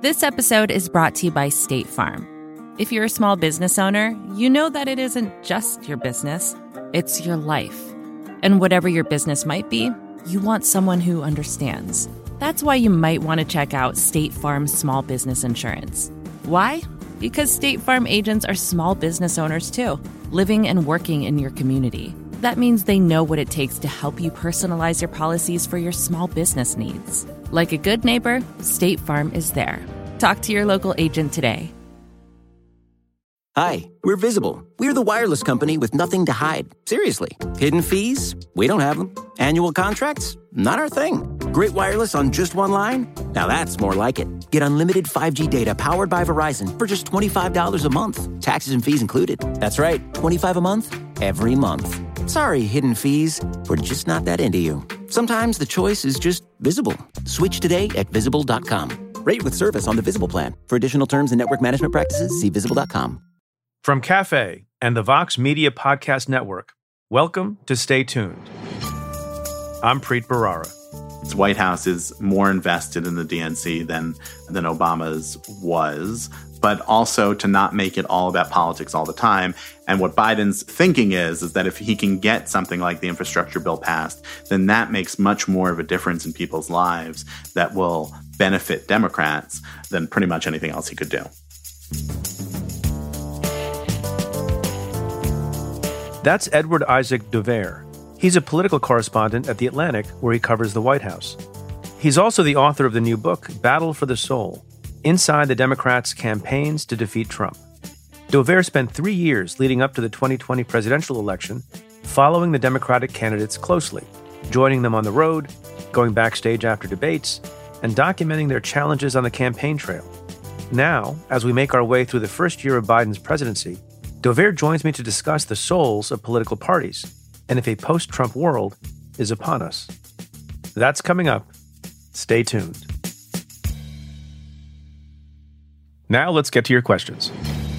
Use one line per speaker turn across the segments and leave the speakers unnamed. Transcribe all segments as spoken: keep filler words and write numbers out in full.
This episode is brought to you by State Farm. If you're a small business owner, you know that it isn't just your business, it's your life. And whatever your business might be, you want someone who understands. That's why you might want to check out State Farm Small Business Insurance. Why? Because State Farm agents are small business owners too, living and working in your community. That means they know what it takes to help you personalize your policies for your small business needs. Like a good neighbor, State Farm is there. Talk to your local agent today.
Hi, we're Visible. We're the wireless company with nothing to hide. Seriously. Hidden fees? We don't have them. Annual contracts? Not our thing. Great wireless on just one line? Now that's more like it. Get unlimited five G data powered by Verizon for just twenty-five dollars a month. Taxes and fees included. That's right, twenty-five dollars a month, every month. Sorry, hidden fees. We're just not that into you. Sometimes the choice is just Visible. Switch today at visible dot com. Rate with service on the Visible plan. For additional terms and network management practices, see visible dot com.
From Cafe and the Vox Media Podcast Network, welcome to Stay Tuned. I'm Preet Bharara.
The White House is more invested in the D N C than, than Obama's was, but also to not make it all about politics all the time. And what Biden's thinking is, is that if he can get something like the infrastructure bill passed, then that makes much more of a difference in people's lives that will benefit Democrats than pretty much anything else he could do.
That's Edward Isaac Dovere. He's a political correspondent at The Atlantic, where he covers the White House. He's also the author of the new book, Battle for the Soul, Inside the Democrats' Campaigns to Defeat Trump. Dovere spent three years leading up to the twenty twenty presidential election, following the Democratic candidates closely, joining them on the road, going backstage after debates, and documenting their challenges on the campaign trail. Now, as we make our way through the first year of Biden's presidency, Dovere joins me to discuss the souls of political parties and if a post-Trump world is upon us. That's coming up. Stay tuned. Now let's get to your questions.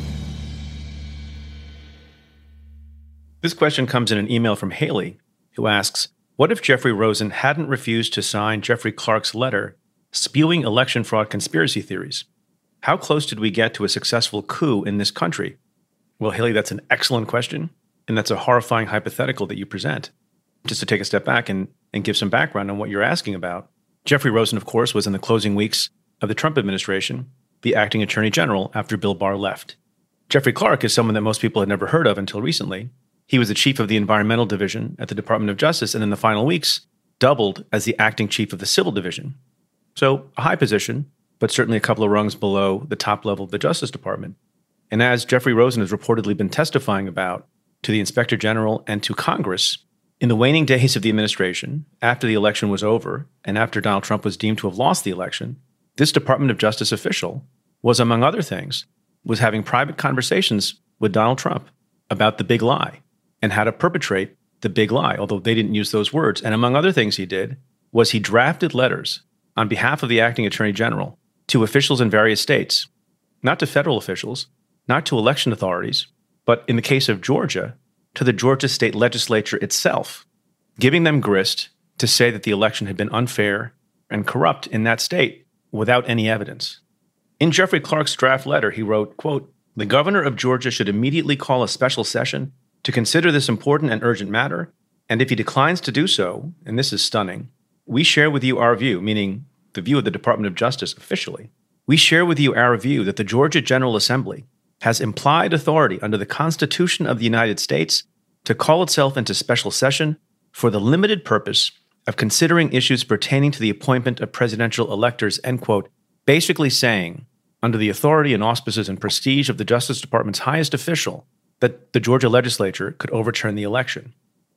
This question comes in an email from Haley, who asks, what if Jeffrey Rosen hadn't refused to sign Jeffrey Clark's letter spewing election fraud conspiracy theories? How close did we get to a successful coup in this country? Well, Haley, that's an excellent question, and that's a horrifying hypothetical that you present. Just to take a step back and, and give some background on what you're asking about, Jeffrey Rosen, of course, was in the closing weeks of the Trump administration, the acting attorney general after Bill Barr left. Jeffrey Clark is someone that most people had never heard of until recently. He was the chief of the environmental division at the Department of Justice, and in the final weeks, doubled as the acting chief of the civil division. So a high position, but certainly a couple of rungs below the top level of the Justice Department. And as Jeffrey Rosen has reportedly been testifying about to the Inspector General and to Congress, in the waning days of the administration, after the election was over, and after Donald Trump was deemed to have lost the election, this Department of Justice official was, among other things, was having private conversations with Donald Trump about the big lie and how to perpetrate the big lie, although they didn't use those words. And among other things he did was he drafted letters on behalf of the acting attorney general to officials in various states, not to federal officials, not to election authorities, but in the case of Georgia, to the Georgia state legislature itself, giving them grist to say that the election had been unfair and corrupt in that state without any evidence. In Jeffrey Clark's draft letter, he wrote, quote, the governor of Georgia should immediately call a special session to consider this important and urgent matter, and if he declines to do so, and this is stunning, we share with you our view, meaning the view of the Department of Justice officially. We share with you our view that the Georgia General Assembly has implied authority under the Constitution of the United States to call itself into special session for the limited purpose of considering issues pertaining to the appointment of presidential electors, end quote, basically saying, under the authority and auspices and prestige of the Justice Department's highest official, that the Georgia legislature could overturn the election.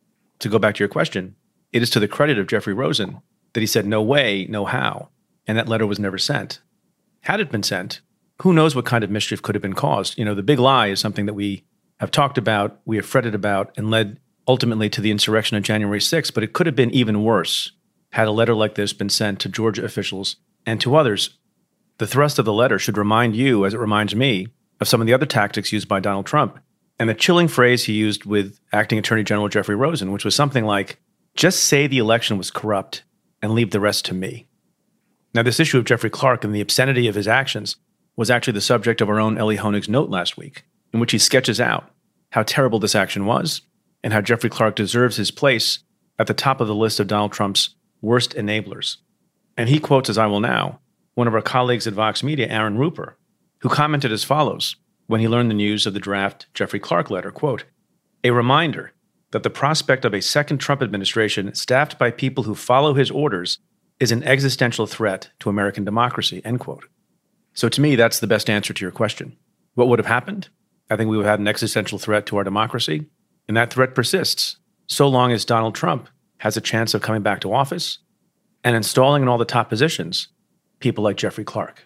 To go back to your question, it is to the credit of Jeffrey Rosen that he said no way, no how, and that letter was never sent. Had it been sent, who knows what kind of mischief could have been caused? You know, the big lie is something that we have talked about, we have fretted about, and led ultimately to the insurrection of January sixth, but it could have been even worse had a letter like this been sent to Georgia officials and to others. The thrust of the letter should remind you, as it reminds me, of some of the other tactics used by Donald Trump, and the chilling phrase he used with acting Attorney General Jeffrey Rosen, which was something like, just say the election was corrupt and leave the rest to me. Now, this issue of Jeffrey Clark and the obscenity of his actions was actually the subject of our own Elie Honig's note last week, in which he sketches out how terrible this action was and how Jeffrey Clark deserves his place at the top of the list of Donald Trump's worst enablers. And he quotes, as I will now, one of our colleagues at Vox Media, Aaron Ruper, who commented as follows when he learned the news of the draft Jeffrey Clark letter, quote, "A reminder that the prospect of a second Trump administration staffed by people who follow his orders is an existential threat to American democracy," end quote. So to me, that's the best answer to your question. What would have happened? I think we would have had an existential threat to our democracy, and that threat persists so long as Donald Trump has a chance of coming back to office and installing in all the top positions people like Jeffrey Clark.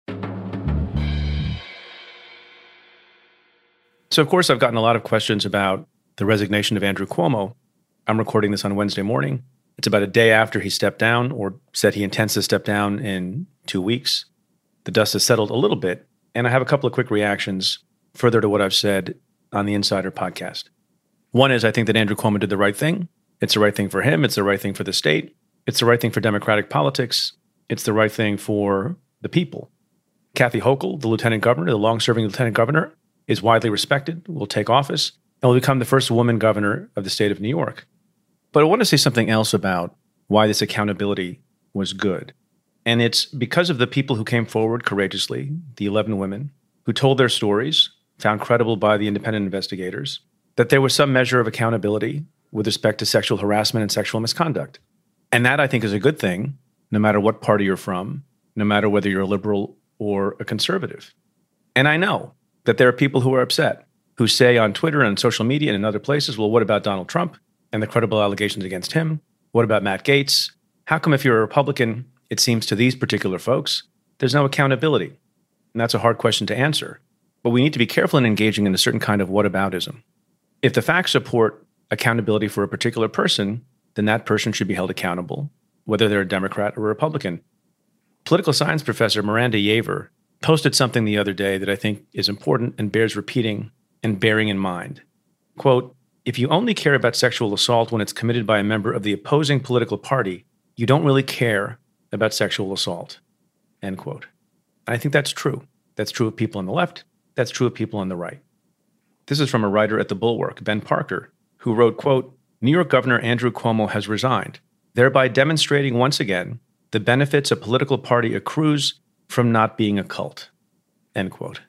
So, of course, I've gotten a lot of questions about the resignation of Andrew Cuomo. I'm recording this on Wednesday morning. It's about a day after he stepped down, or said he intends to step down in two weeks. The dust has settled a little bit, and I have a couple of quick reactions further to what I've said on the Insider podcast. One is I think that Andrew Cuomo did the right thing. It's the right thing for him. It's the right thing for the state. It's the right thing for democratic politics. It's the right thing for the people. Kathy Hochul, the lieutenant governor, the long-serving lieutenant governor, is widely respected, will take office, and will become the first woman governor of the state of New York. But I want to say something else about why this accountability was good. And it's because of the people who came forward courageously, the eleven women, who told their stories, found credible by the independent investigators, that there was some measure of accountability with respect to sexual harassment and sexual misconduct. And that, I think, is a good thing, no matter what party you're from, no matter whether you're a liberal or a conservative. And I know that there are people who are upset, who say on Twitter and social media and in other places, well, what about Donald Trump and the credible allegations against him? What about Matt Gaetz? How come if you're a Republican, it seems to these particular folks, there's no accountability? And that's a hard question to answer. But we need to be careful in engaging in a certain kind of whataboutism. If the facts support accountability for a particular person, then that person should be held accountable, whether they're a Democrat or a Republican. Political science professor Miranda Yaver posted something the other day that I think is important and bears repeating and bearing in mind. Quote, "If you only care about sexual assault when it's committed by a member of the opposing political party, you don't really care about sexual assault," end quote. And I think that's true. That's true of people on the left. That's true of people on the right. This is from a writer at The Bulwark, Ben Parker, who wrote, quote, "New York Governor Andrew Cuomo has resigned, thereby demonstrating once again the benefits a political party accrues from not being a cult," end quote.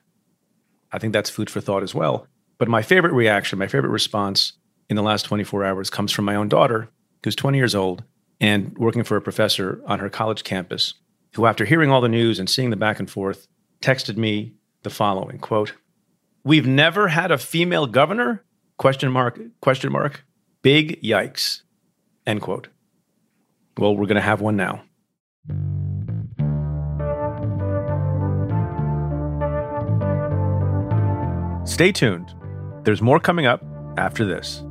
I think that's food for thought as well. But my favorite reaction, my favorite response in the last twenty-four hours comes from my own daughter, who's twenty years old and working for a professor on her college campus, who, after hearing all the news and seeing the back and forth, texted me the following, quote, "We've never had a female governor? Question mark, question mark. Big yikes," end quote. Well, we're going to have one now. Stay tuned. There's more coming up after this.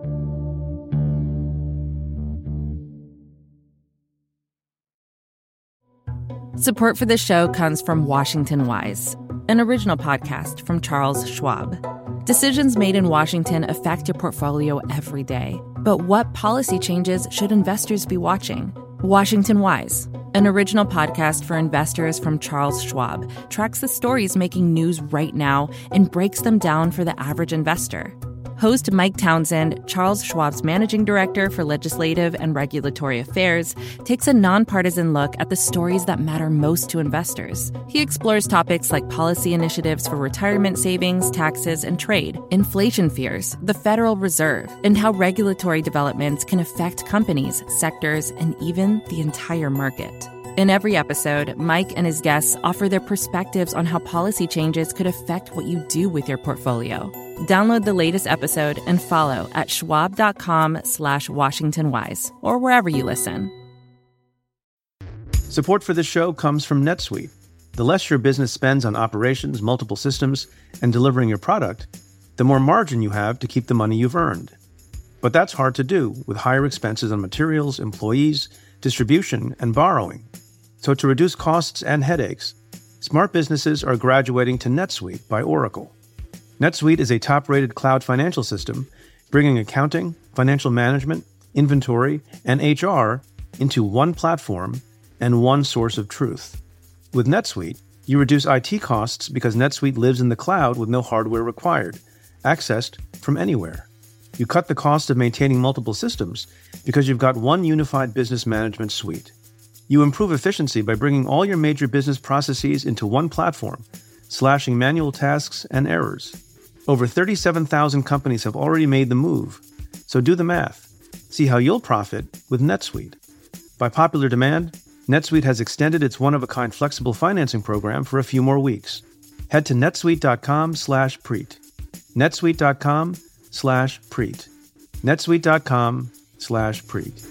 Support for this show comes from Washington Wise, an original podcast from Charles Schwab. Decisions made in Washington affect your portfolio every day. But what policy changes should investors be watching? Washington Wise, an original podcast for investors from Charles Schwab, tracks the stories making news right now and breaks them down for the average investor. Host Mike Townsend, Charles Schwab's managing director for legislative and regulatory affairs, takes a nonpartisan look at the stories that matter most to investors. He explores topics like policy initiatives for retirement savings, taxes, and trade, inflation fears, the Federal Reserve, and how regulatory developments can affect companies, sectors, and even the entire market. In every episode, Mike and his guests offer their perspectives on how policy changes could affect what you do with your portfolio. Download the latest episode and follow at schwab.com slash Washington Wise or wherever you listen.
Support for this show comes from NetSuite. The less your business spends on operations, multiple systems, and delivering your product, the more margin you have to keep the money you've earned. But that's hard to do with higher expenses on materials, employees, distribution, and borrowing. So to reduce costs and headaches, smart businesses are graduating to NetSuite by Oracle. NetSuite is a top-rated cloud financial system, bringing accounting, financial management, inventory, and H R into one platform
and one source of truth. With NetSuite, you reduce I T costs because NetSuite lives in the cloud with no hardware required, accessed from anywhere. You cut the cost of maintaining multiple systems because you've got one unified business management suite. You improve efficiency by bringing all your major business processes into one platform, slashing manual tasks and errors. Over thirty-seven thousand companies have already made the move, so do the math. See how you'll profit with NetSuite. By popular demand, NetSuite has extended its one-of-a-kind flexible financing program for a few more weeks. Head to netsuite.com slash preet. netsuite.com slash preet. netsuite.com slash preet.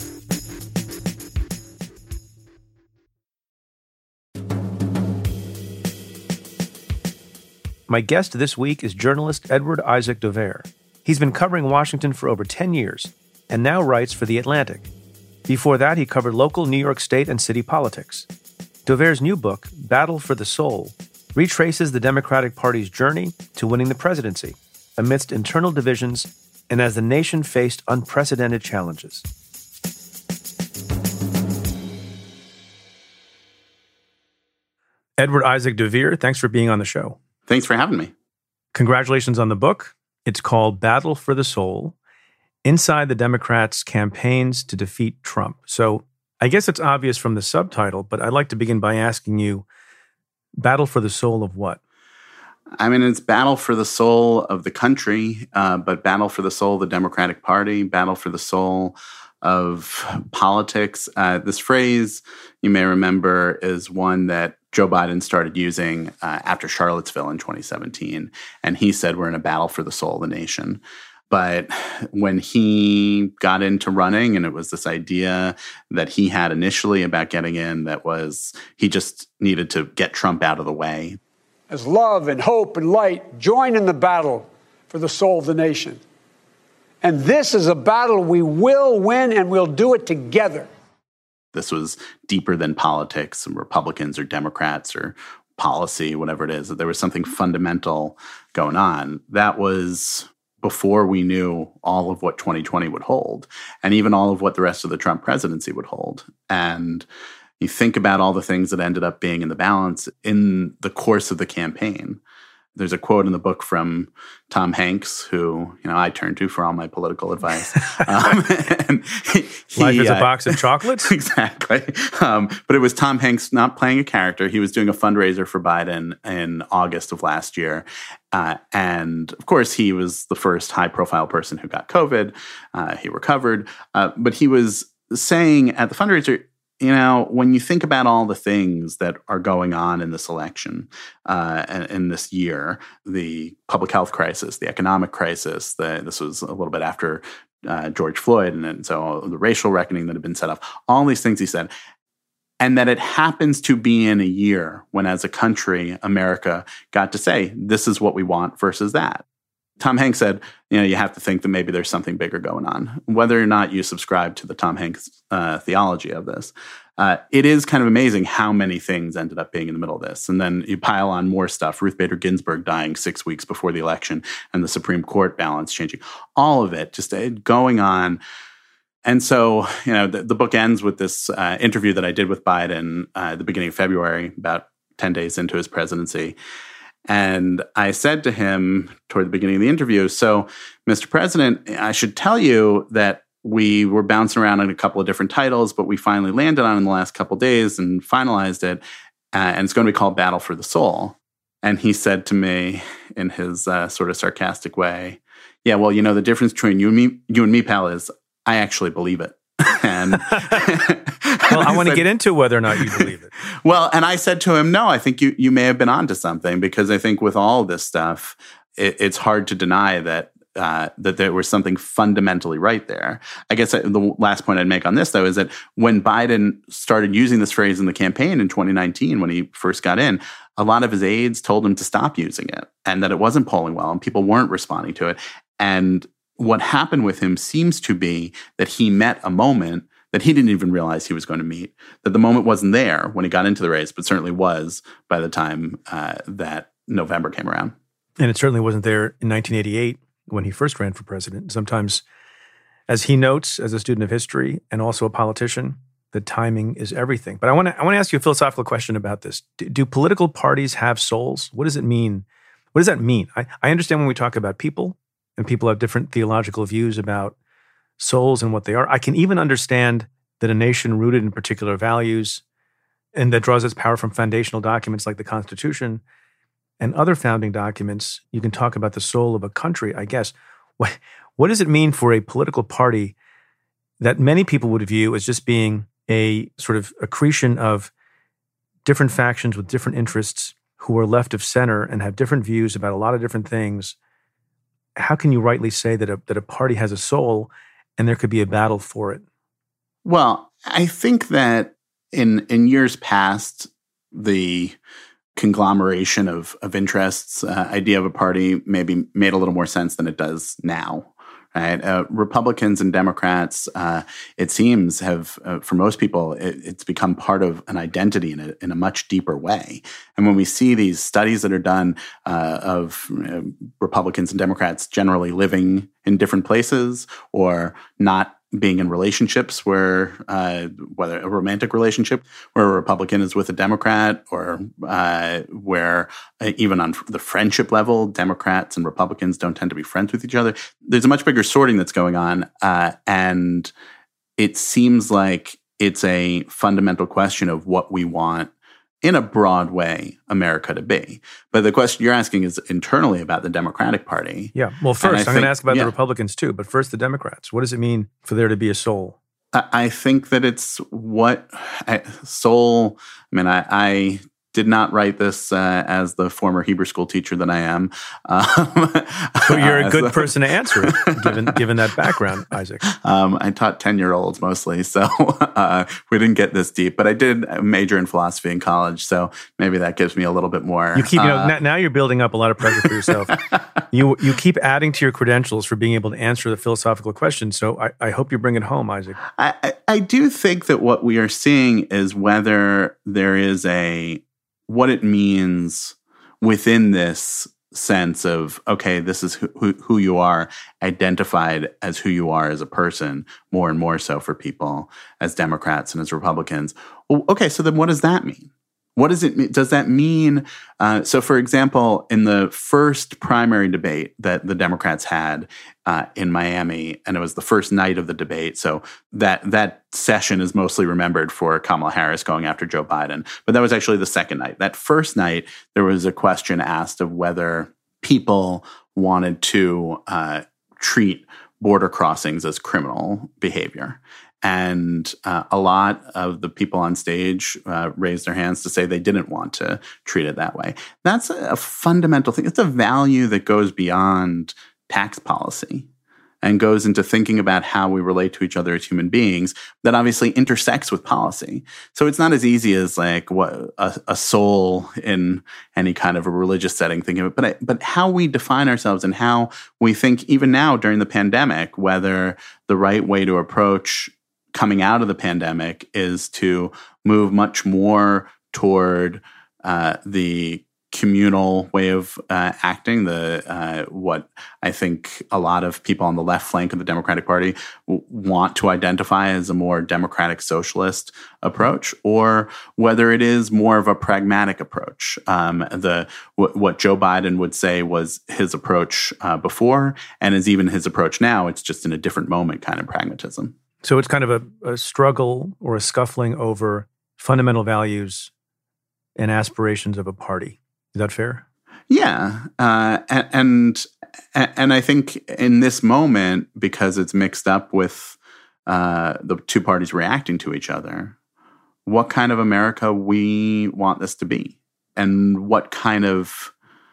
My guest this week is journalist Edward Isaac Dovere. He's been covering Washington for over ten years and now writes for The Atlantic. Before that, he covered local New York State and city politics. Dovere's new book, Battle for the Soul, retraces the Democratic Party's journey to winning the presidency amidst internal divisions and as the nation faced unprecedented challenges. Edward Isaac Dovere, thanks for being on the show.
Thanks for having me.
Congratulations on the book. It's called Battle for the Soul: Inside the Democrats' Campaigns to Defeat Trump. So I guess it's obvious from the subtitle, but I'd like to begin by asking you, battle for the soul of what?
I mean, it's battle for the soul of the country, uh, but battle for the soul of the Democratic Party, battle for the soul of politics. Uh, this phrase, you may remember, is one that Joe Biden started using uh, after Charlottesville in twenty seventeen. And he said, we're in a battle for the soul of the nation. But when he got into running, and it was this idea that he had initially about getting in that was he just needed to get Trump out of the way.
As love and hope and light join in the battle for the soul of the nation. And this is a battle we will win, and we'll do it together.
This was deeper than politics, and Republicans or Democrats or policy, whatever it is, that there was something fundamental going on. That was before we knew all of what twenty twenty would hold, and even all of what the rest of the Trump presidency would hold. And you think about all the things that ended up being in the balance in the course of the campaign. There's a quote in the book from Tom Hanks, who, you know, I turn to for all my political advice. Um, and he,
Life is
uh,
a box of chocolates?
Exactly. Um, but it was Tom Hanks not playing a character. He was doing a fundraiser for Biden in August of last year. Uh, and, of course, he was the first high-profile person who got COVID. Uh, he recovered. Uh, but he was saying at the fundraiser, you know, when you think about all the things that are going on in this election, uh, and in this year, the public health crisis, the economic crisis, the, this was a little bit after uh, George Floyd, and, and so the racial reckoning that had been set up, all these things he said, and that it happens to be in a year when, as a country, America got to say, this is what we want versus that. Tom Hanks said, you know, you have to think that maybe there's something bigger going on. Whether or not you subscribe to the Tom Hanks uh, theology of this, uh, it is kind of amazing how many things ended up being in the middle of this. And then you pile on more stuff. Ruth Bader Ginsburg dying six weeks before the election and the Supreme Court balance changing. All of it just uh, going on. And so, you know, the, the book ends with this uh, interview that I did with Biden uh, at the beginning of February, about ten days into his presidency. And I said to him toward the beginning of the interview, so, Mister President, I should tell you that we were bouncing around on a couple of different titles, but we finally landed on it in the last couple of days and finalized it. Uh, and it's going to be called Battle for the Soul. And he said to me in his uh, sort of sarcastic way, yeah, well, you know, the difference between you and me, you and me, pal, is I actually believe it. And
well, I want to get into whether or not you believe it.
Well, and I said to him, no, I think you you may have been onto something, because I think with all this stuff, it, it's hard to deny that uh, that there was something fundamentally right there. I guess the last point I'd make on this, though, is that when Biden started using this phrase in the campaign in twenty nineteen, when he first got in, a lot of his aides told him to stop using it and that it wasn't polling well and people weren't responding to it. And what happened with him seems to be that he met a moment that he didn't even realize he was going to meet, that the moment wasn't there when he got into the race, but certainly was by the time uh, that November came around.
And it certainly wasn't there in nineteen eighty-eight when he first ran for president. Sometimes, as he notes, as a student of history and also a politician,
that timing is everything. But I want to I want to ask you a philosophical question about this. Do, do political parties have souls? What does it mean? What does that mean? I, I understand when we talk about people, and people have different theological views about souls and what they are. I can even understand that a nation rooted in particular values and that draws its power from foundational documents like the Constitution and other founding documents, you can talk about the soul of a country, I guess. What, what does it mean for a political party that many people would view as just being a sort of accretion of different factions with different interests who are left of center and have different views about a lot of different things? How can you rightly say that a, that a party has a soul and there could be a battle for it?
Well, I think that in in years past, the conglomeration of of interests, uh, idea of a party maybe made a little more sense than it does now. Right? Uh, Republicans and Democrats, uh, it seems, have, uh, for most people, it, it's become part of an identity in a, in a much deeper way. And when we see these studies that are done uh, of uh, Republicans and Democrats generally living in different places or not being in relationships where, uh, whether a romantic relationship where a Republican is with a Democrat, or uh, where uh, even on the friendship level, Democrats and Republicans don't tend to be friends with each other. There's a much bigger sorting that's going on, uh, and it seems like it's a fundamental question of what we want in a broad way America to be. But the question you're asking is internally about the Democratic Party.
Yeah. Well, first, I'm going to ask about
yeah.
the Republicans too, but first the Democrats. What does it mean for there to be a soul?
I, I think that it's what I, soul, I mean, I, I did not write this uh, as the former Hebrew school teacher that I am. Um,
but you're a good so, person to answer it, given given that background, Isaac.
Um, I taught ten-year-olds mostly, so uh, we didn't get this deep. But I did major in philosophy in college, so maybe that gives me a little bit more.
You keep, you know,
uh,
now, now you're building up a lot of pressure for yourself. you you keep adding to your credentials for being able to answer the philosophical question. So I, I hope you bring it home, Isaac.
I, I, I do think that what we are seeing is whether there is a what it means within this sense of, okay, this is who, who, who you are, identified as who you are as a person, more and more so for people as Democrats and as Republicans. Well, okay, so then what does that mean? What does it mean? Does that mean, uh, so for example, in the first primary debate that the Democrats had uh, in Miami, and it was the first night of the debate, so that that session is mostly remembered for Kamala Harris going after Joe Biden, but that was actually the second night. That first night, there was a question asked of whether people wanted to uh, treat border crossings as criminal behavior. And uh, a lot of the people on stage uh, raised their hands to say they didn't want to treat it that way. That's a, a fundamental thing. It's a value that goes beyond tax policy and goes into thinking about how we relate to each other as human beings that obviously intersects with policy. So it's not as easy as like what a, a soul in any kind of a religious setting thinking of it, but, but how we define ourselves and how we think even now during the pandemic, whether the right way to approach coming out of the pandemic is to move much more toward uh, the communal way of uh, acting, the uh, what I think a lot of people on the left flank of the Democratic Party w- want to identify as a more democratic socialist approach, or whether it is more of a pragmatic approach. Um, the w- what Joe Biden would say was his approach uh, before, and is even his approach now. It's just in a different moment kind of pragmatism.
So it's kind of a, a struggle or a scuffling over fundamental values and aspirations of a party. Is that fair?
Yeah, uh, and, and and I think in this moment, because it's mixed up with uh, the two parties reacting to each other, what kind of America we want this to be, and what kind of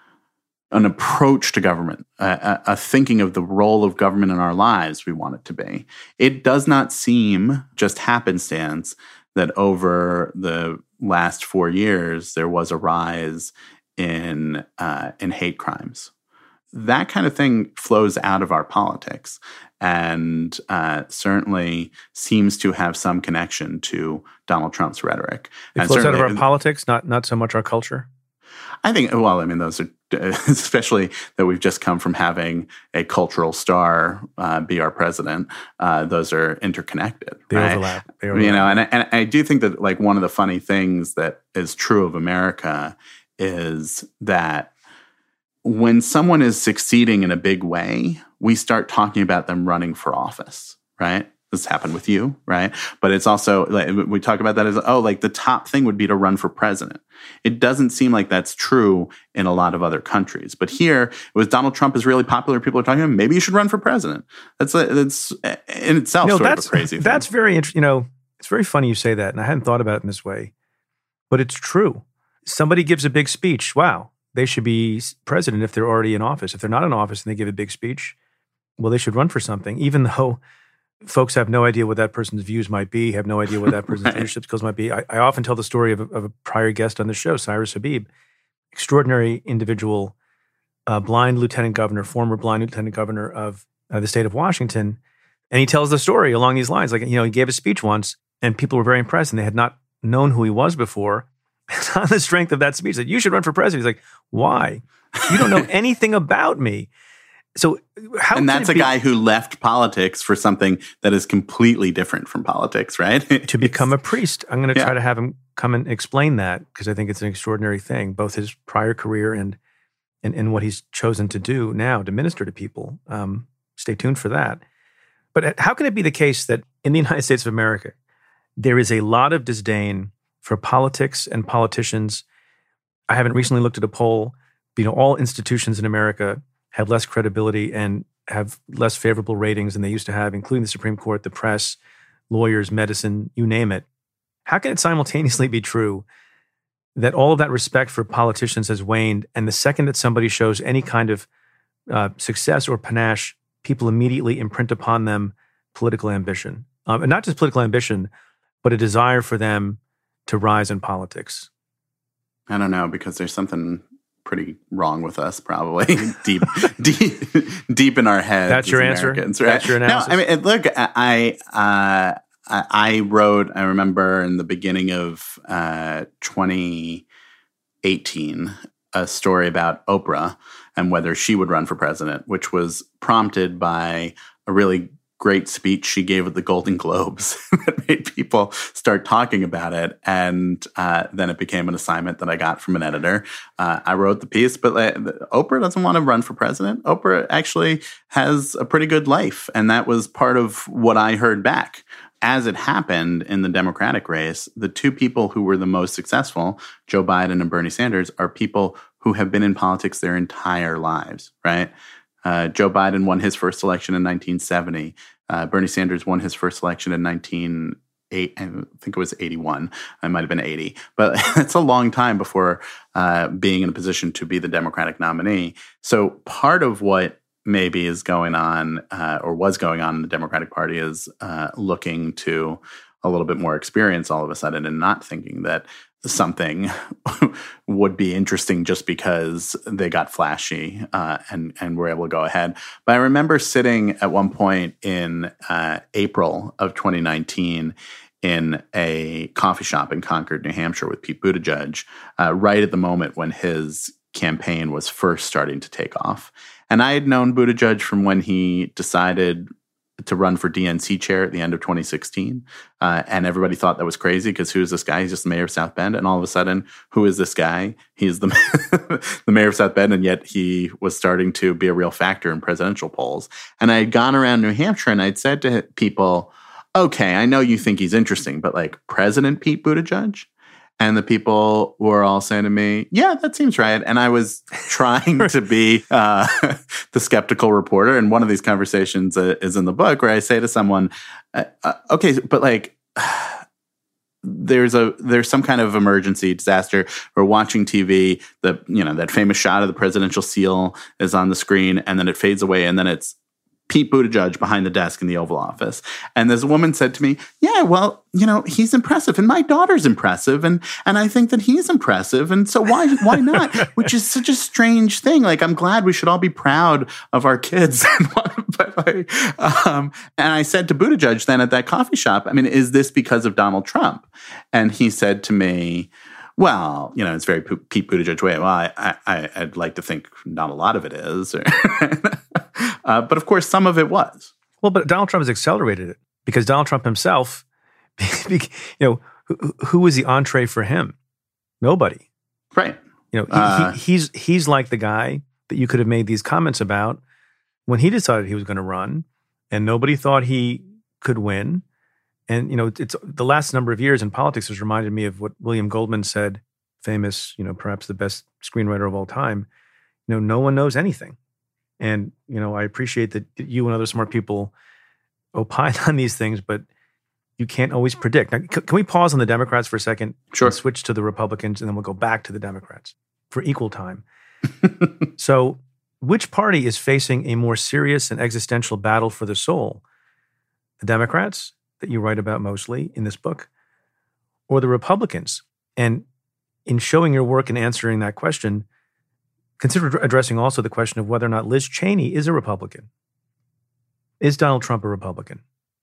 an approach to government, a, a thinking of the role of government in our lives we want it to be. It does not seem just happenstance that over the last four years there was a rise in uh, in hate crimes. That kind of thing flows out of our politics, and uh, certainly seems to have some connection to Donald Trump's rhetoric.
It
and
flows out of our politics, not not so much our culture.
I think, well, I mean, those are especially that we've just come from having a cultural star uh, be our president. Uh, those are interconnected.
They
right?
overlap. They overlap.
You know, and, and I do think that like one of the funny things that is true of America is that when someone is succeeding in a big way, we start talking about them running for office, right? This happened with you, right? But it's also, like, we talk about that as, oh, like the top thing would be to run for president. It doesn't seem like that's true in a lot of other countries. But here, it was Donald Trump is really popular. People are talking about, maybe you should run for president. That's, that's in itself
you know,
sort
that's,
of a crazy thing.
That's very interesting. You know, it's very funny you say that, and I hadn't thought about it in this way. But it's true. Somebody gives a big speech. Wow, they should be president if they're already in office. If they're not in office and they give a big speech, well, they should run for something, even though folks have no idea what that person's views might be, have no idea what that person's right. leadership skills might be. I, I often tell the story of a, of a prior guest on the show, Cyrus Habib, extraordinary individual, uh, blind lieutenant governor, former blind lieutenant governor of uh, the state of Washington. And he tells the story along these lines. Like, you know, he gave a speech once and people were very impressed and they had not known who he was before. And on the strength of that speech, said, you should run for president. He's like, why? You don't know anything about me. So how
and that's a
be,
guy who left politics for something that is completely different from politics, right?
to become a priest. I'm going to
yeah.
try to have him come and explain that because I think it's an extraordinary thing, both his prior career and and, and what he's chosen to do now to minister to people. Um, stay tuned for that. But how can it be the case that in the United States of America, there is a lot of disdain for politics and politicians? I haven't recently looked at a poll. You know, all institutions in America have less credibility and have less favorable ratings than they used to have, including the Supreme Court, the press, lawyers, medicine, you name it. How can it simultaneously be true that all of that respect for politicians has waned, and the second that somebody shows any kind of uh, success or panache, people immediately imprint upon them political ambition? Um, and not just political ambition, but a desire for them to rise in politics.
I don't know, because there's something pretty wrong with us, probably deep, deep, deep in our heads.
That's your answer.
Right?
That's your analysis.
No, I mean, look, I, uh, I wrote. I remember in the beginning of uh, twenty eighteen a story about Oprah and whether she would run for president, which was prompted by a really great speech she gave at the Golden Globes that made people start talking about it. And uh, then it became an assignment that I got from an editor. Uh, I wrote the piece, but uh, Oprah doesn't want to run for president. Oprah actually has a pretty good life. And that was part of what I heard back. As it happened in the Democratic race, the two people who were the most successful, Joe Biden and Bernie Sanders, are people who have been in politics their entire lives, right? Uh, Joe Biden won his first election in nineteen seventy. Uh, Bernie Sanders won his first election in nineteen eighty, I think it was eighty-one. I might have been eighty. But it's a long time before uh, being in a position to be the Democratic nominee. So part of what maybe is going on uh, or was going on in the Democratic Party is uh, looking to a little bit more experience all of a sudden and not thinking that something would be interesting just because they got flashy uh, and, and were able to go ahead. But I remember sitting at one point in uh, April of twenty nineteen in a coffee shop in Concord, New Hampshire with Pete Buttigieg, uh, right at the moment when his campaign was first starting to take off. And I had known Buttigieg from when he decided to run for D N C chair at the end of twenty sixteen. Uh, and everybody thought that was crazy because who's this guy? He's just the mayor of South Bend. And all of a sudden, who is this guy? He's the, the mayor of South Bend. And yet he was starting to be a real factor in presidential polls. And I had gone around New Hampshire and I'd said to people, okay, I know you think he's interesting, but like President Pete Buttigieg? And the people were all saying to me, yeah, that seems right. And I was trying to be uh, the skeptical reporter. And one of these conversations uh, is in the book where I say to someone, uh, uh, okay, but like, there's a there's some kind of emergency disaster. We're watching T V. The you know that famous shot of the presidential seal is on the screen, and then it fades away, and then it's Pete Buttigieg behind the desk in the Oval Office. And this woman said to me, yeah, well, you know, he's impressive. And my daughter's impressive. And and I think that he's impressive. And so why why not? Which is such a strange thing. Like, I'm glad we should all be proud of our kids. but like, um, and I said to Buttigieg then at that coffee shop, I mean, is this because of Donald Trump? And he said to me, Well, you know, it's very Pete Buttigieg way. Well, I, I, I'd like to think not a lot of it is. Or uh, but of course, some of it was.
Well, but Donald Trump has accelerated it because Donald Trump himself, you know, who, who was the entree for him? Nobody.
Right.
You know, he,
uh,
he, he's he's like the guy that you could have made these comments about when he decided he was going to run, and nobody thought he could win. And, you know, it's the last number of years in politics has reminded me of what William Goldman said, famous, you know, perhaps the best screenwriter of all time. You know, no one knows anything. And, you know, I appreciate that you and other smart people opine on these things, but you can't always predict. Now, c- can we pause on the Democrats for a second?
Sure.
And switch to the Republicans, and then we'll go back to the Democrats for equal time. So which party is facing a more serious and existential battle for the soul? The Democrats, that you write about mostly in this book, or the Republicans? And in showing your work and answering that question, consider addressing also the question of whether or not Liz Cheney is a Republican. Is Donald Trump a Republican?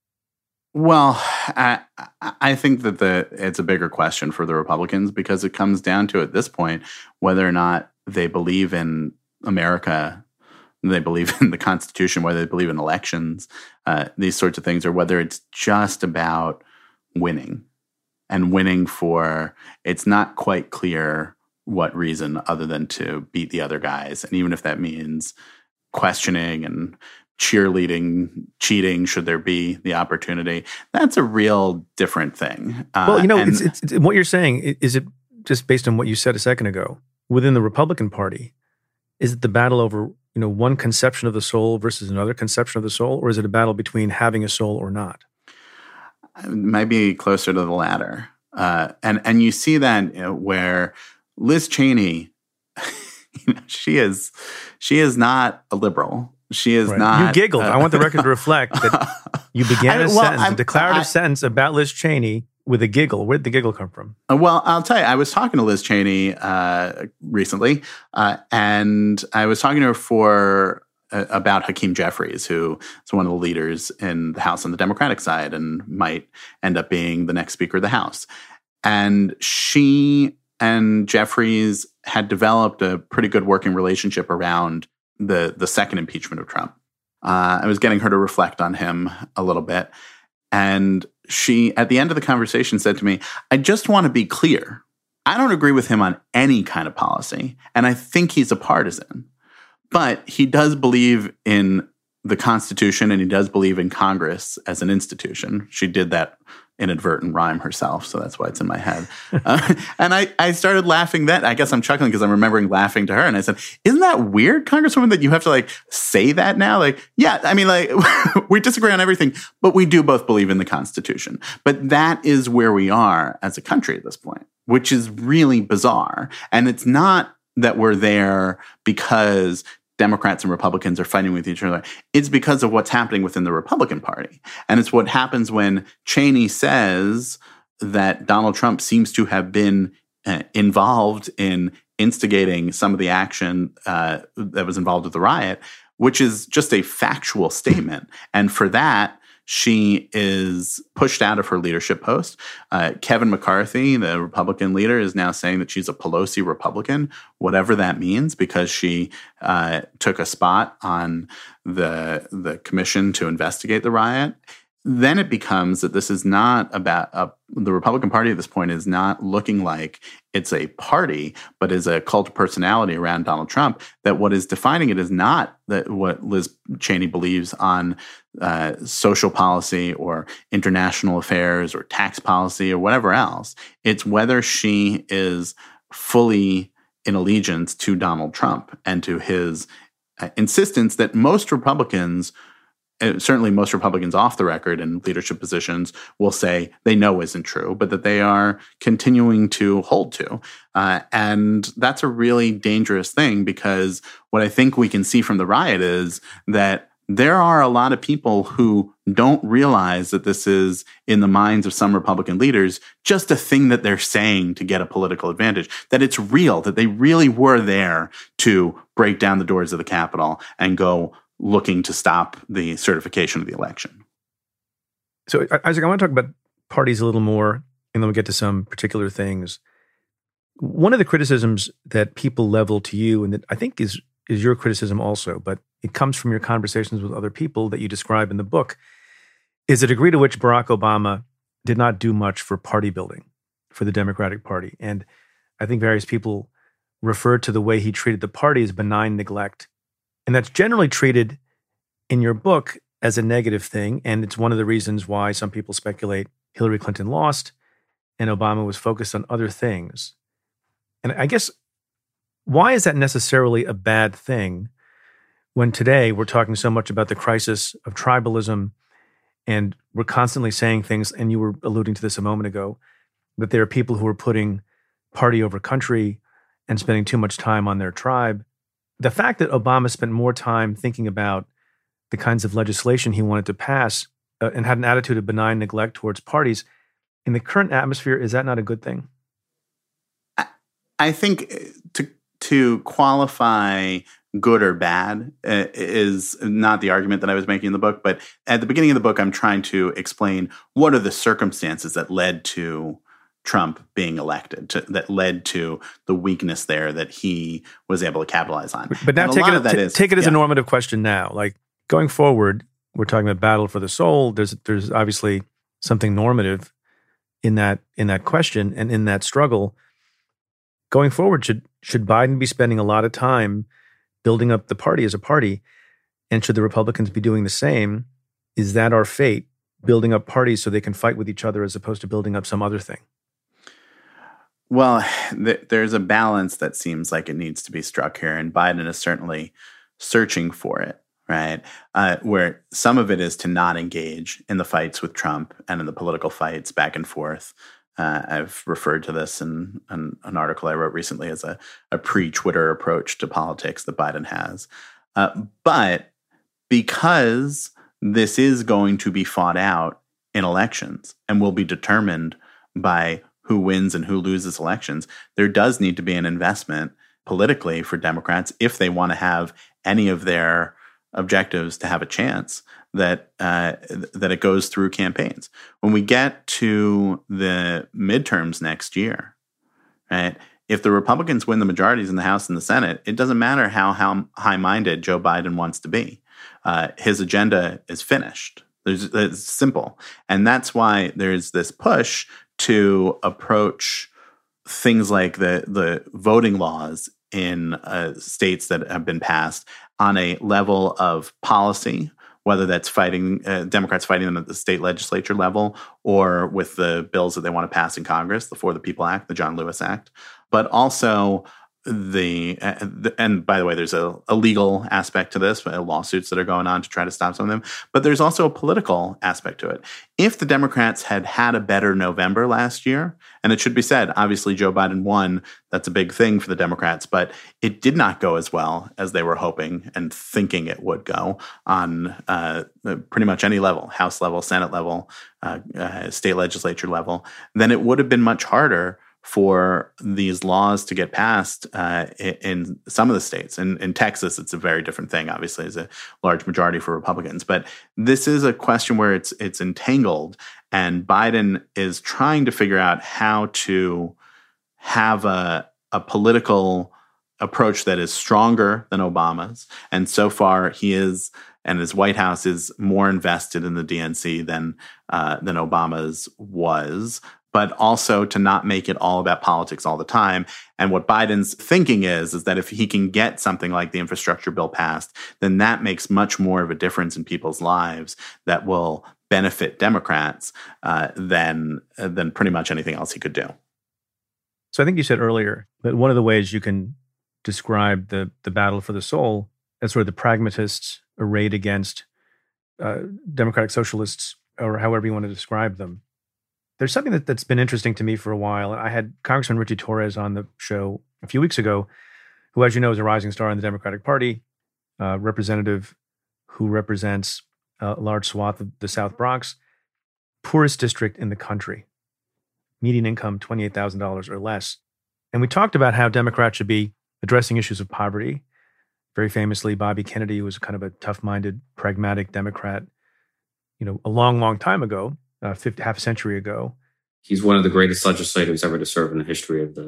Well, I, I think that the it's a bigger question for the Republicans because it comes down to, at this point, whether or not they believe in America, they believe in the Constitution, whether they believe in elections, uh, these sorts of things, or whether it's just about winning and winning for, it's not quite clear what reason other than to beat the other guys. And even if that means questioning and cheerleading, cheating, should there be the opportunity, that's a real different thing. Uh,
well, you know,
and,
it's, it's, it's, what you're saying, is it just based on what you said a second ago, within the Republican Party, is it the battle over, you know, one conception of the soul versus another conception of the soul, or is it a battle between having a soul or not?
It might be closer to the latter. Uh, and, and you see that, you know, where Liz Cheney, you know, she is, she is not a liberal. She is
right.
not.
You giggled. Uh, I want the record to reflect that you began
I,
a
well,
sentence,
I'm,
a declarative
I,
sentence about Liz Cheney with a giggle. Where'd the giggle come from?
Well, I'll tell you, I was talking to Liz Cheney uh, recently, uh, and I was talking to her for uh, about Hakeem Jeffries, who is one of the leaders in the House on the Democratic side and might end up being the next Speaker of the House. And she and Jeffries had developed a pretty good working relationship around the the second impeachment of Trump. Uh, I was getting her to reflect on him a little bit. And she, at the end of the conversation, said to me, I just want to be clear. I don't agree with him on any kind of policy, and I think he's a partisan. But he does believe in the Constitution, and he does believe in Congress as an institution. She did that inadvertent rhyme herself, so that's why it's in my head. uh, and I, I started laughing then. I guess I'm chuckling because I'm remembering laughing to her. And I said, isn't that weird, Congresswoman, that you have to like say that now? Like, yeah, I mean, like we disagree on everything, but we do both believe in the Constitution. But that is where we are as a country at this point, which is really bizarre. And it's not that we're there because Democrats and Republicans are fighting with each other. It's because of what's happening within the Republican Party. And it's what happens when Cheney says that Donald Trump seems to have been uh, involved in instigating some of the action uh, that was involved with the riot, which is just a factual statement. And for that, she is pushed out of her leadership post. Uh, Kevin McCarthy, the Republican leader, is now saying that she's a Pelosi Republican, whatever that means, because she uh, took a spot on the the commission to investigate the riot. Then it becomes that this is not about uh, the Republican Party at this point is not looking like it's a party, but is a cult of personality around Donald Trump. That what is defining it is not that what Liz Cheney believes on uh, social policy or international affairs or tax policy or whatever else. It's whether she is fully in allegiance to Donald Trump and to his uh, insistence that most Republicans certainly most Republicans off the record in leadership positions will say they know isn't true, but that they are continuing to hold to. Uh, and that's a really dangerous thing because what I think we can see from the riot is that there are a lot of people who don't realize that this is, in the minds of some Republican leaders, just a thing that they're saying to get a political advantage, that it's real, that they really were there to break down the doors of the Capitol and go looking to stop the certification of the election.
So, Isaac, I want to talk about parties a little more, and then we'll get to some particular things. One of the criticisms that people level to you, and that I think is is your criticism also, but it comes from your conversations with other people that you describe in the book, is the degree to which Barack Obama did not do much for party building for the Democratic Party. And I think various people refer to the way he treated the party as benign neglect. And that's generally treated in your book as a negative thing. And it's one of the reasons why some people speculate Hillary Clinton lost and Obama was focused on other things. And I guess, why is that necessarily a bad thing when today we're talking so much about the crisis of tribalism, and we're constantly saying things, and you were alluding to this a moment ago, that there are people who are putting party over country and spending too much time on their tribe. The fact that Obama spent more time thinking about the kinds of legislation he wanted to pass uh, and had an attitude of benign neglect towards parties, in the current atmosphere, is that not a good thing?
I think to to qualify good or bad uh, is not the argument that I was making in the book, but at the beginning of the book, I'm trying to explain what are the circumstances that led to Trump being elected, to, that led to the weakness there that he was able to capitalize on.
But now take it,
that
t-
is,
take it as
yeah.
a normative question now. Like, going forward, we're talking about battle for the soul. There's there's obviously something normative in that in that question and in that struggle. Going forward, should should Biden be spending a lot of time building up the party as a party, and should the Republicans be doing the same? Is that our fate, building up parties so they can fight with each other as opposed to building up some other thing?
Well, th- there's a balance that seems like it needs to be struck here, and Biden is certainly searching for it, right? Uh, where some of it is to not engage in the fights with Trump and in the political fights back and forth. Uh, I've referred to this in, in an article I wrote recently as a, a pre-Twitter approach to politics that Biden has. Uh, but because this is going to be fought out in elections and will be determined by who wins and who loses elections, there does need to be an investment politically for Democrats if they want to have any of their objectives to have a chance that uh, that it goes through campaigns. When we get to the midterms next year, right? If the Republicans win the majorities in the House and the Senate, it doesn't matter how, how high-minded Joe Biden wants to be. Uh, his agenda is finished. There's, it's simple. And that's why there's this push to approach things like the, the voting laws in uh, states that have been passed on a level of policy, whether that's fighting uh, Democrats fighting them at the state legislature level or with the bills that they want to pass in Congress, the For the People Act, the John Lewis Act, but also the, uh, the and by the way, there's a, a legal aspect to this, uh, lawsuits that are going on to try to stop some of them, but there's also a political aspect to it. If the Democrats had had a better November last year, and it should be said, obviously Joe Biden won, that's a big thing for the Democrats, but it did not go as well as they were hoping and thinking it would go on uh, pretty much any level, House level, Senate level, uh, uh, state legislature level, then it would have been much harder for these laws to get passed uh, in, in some of the states. In, in Texas, it's a very different thing, obviously, it's a large majority for Republicans. But this is a question where it's it's entangled, and Biden is trying to figure out how to have a, a political approach that is stronger than Obama's. And so far, he is, and his White House is more invested in the D N C than uh, than Obama's was, but also to not make it all about politics all the time. And what Biden's thinking is, is that if he can get something like the infrastructure bill passed, then that makes much more of a difference in people's lives that will benefit Democrats uh, than, uh, than pretty much anything else he could do.
So I think you said earlier that one of the ways you can describe the, the battle for the soul as sort of the pragmatists arrayed against uh, democratic socialists, or however you want to describe them. There's something that, that's been interesting to me for a while. I had Congressman Richie Torres on the show a few weeks ago, who, as you know, is a rising star in the Democratic Party, uh, representative who represents a large swath of the South Bronx, poorest district in the country, median income twenty-eight thousand dollars or less. And we talked about how Democrats should be addressing issues of poverty. Very famously, Bobby Kennedy was kind of a tough-minded, pragmatic Democrat, you know, a long, long time ago. Uh, fifty, half a century ago.
He's one of the greatest legislators ever to serve in the history of the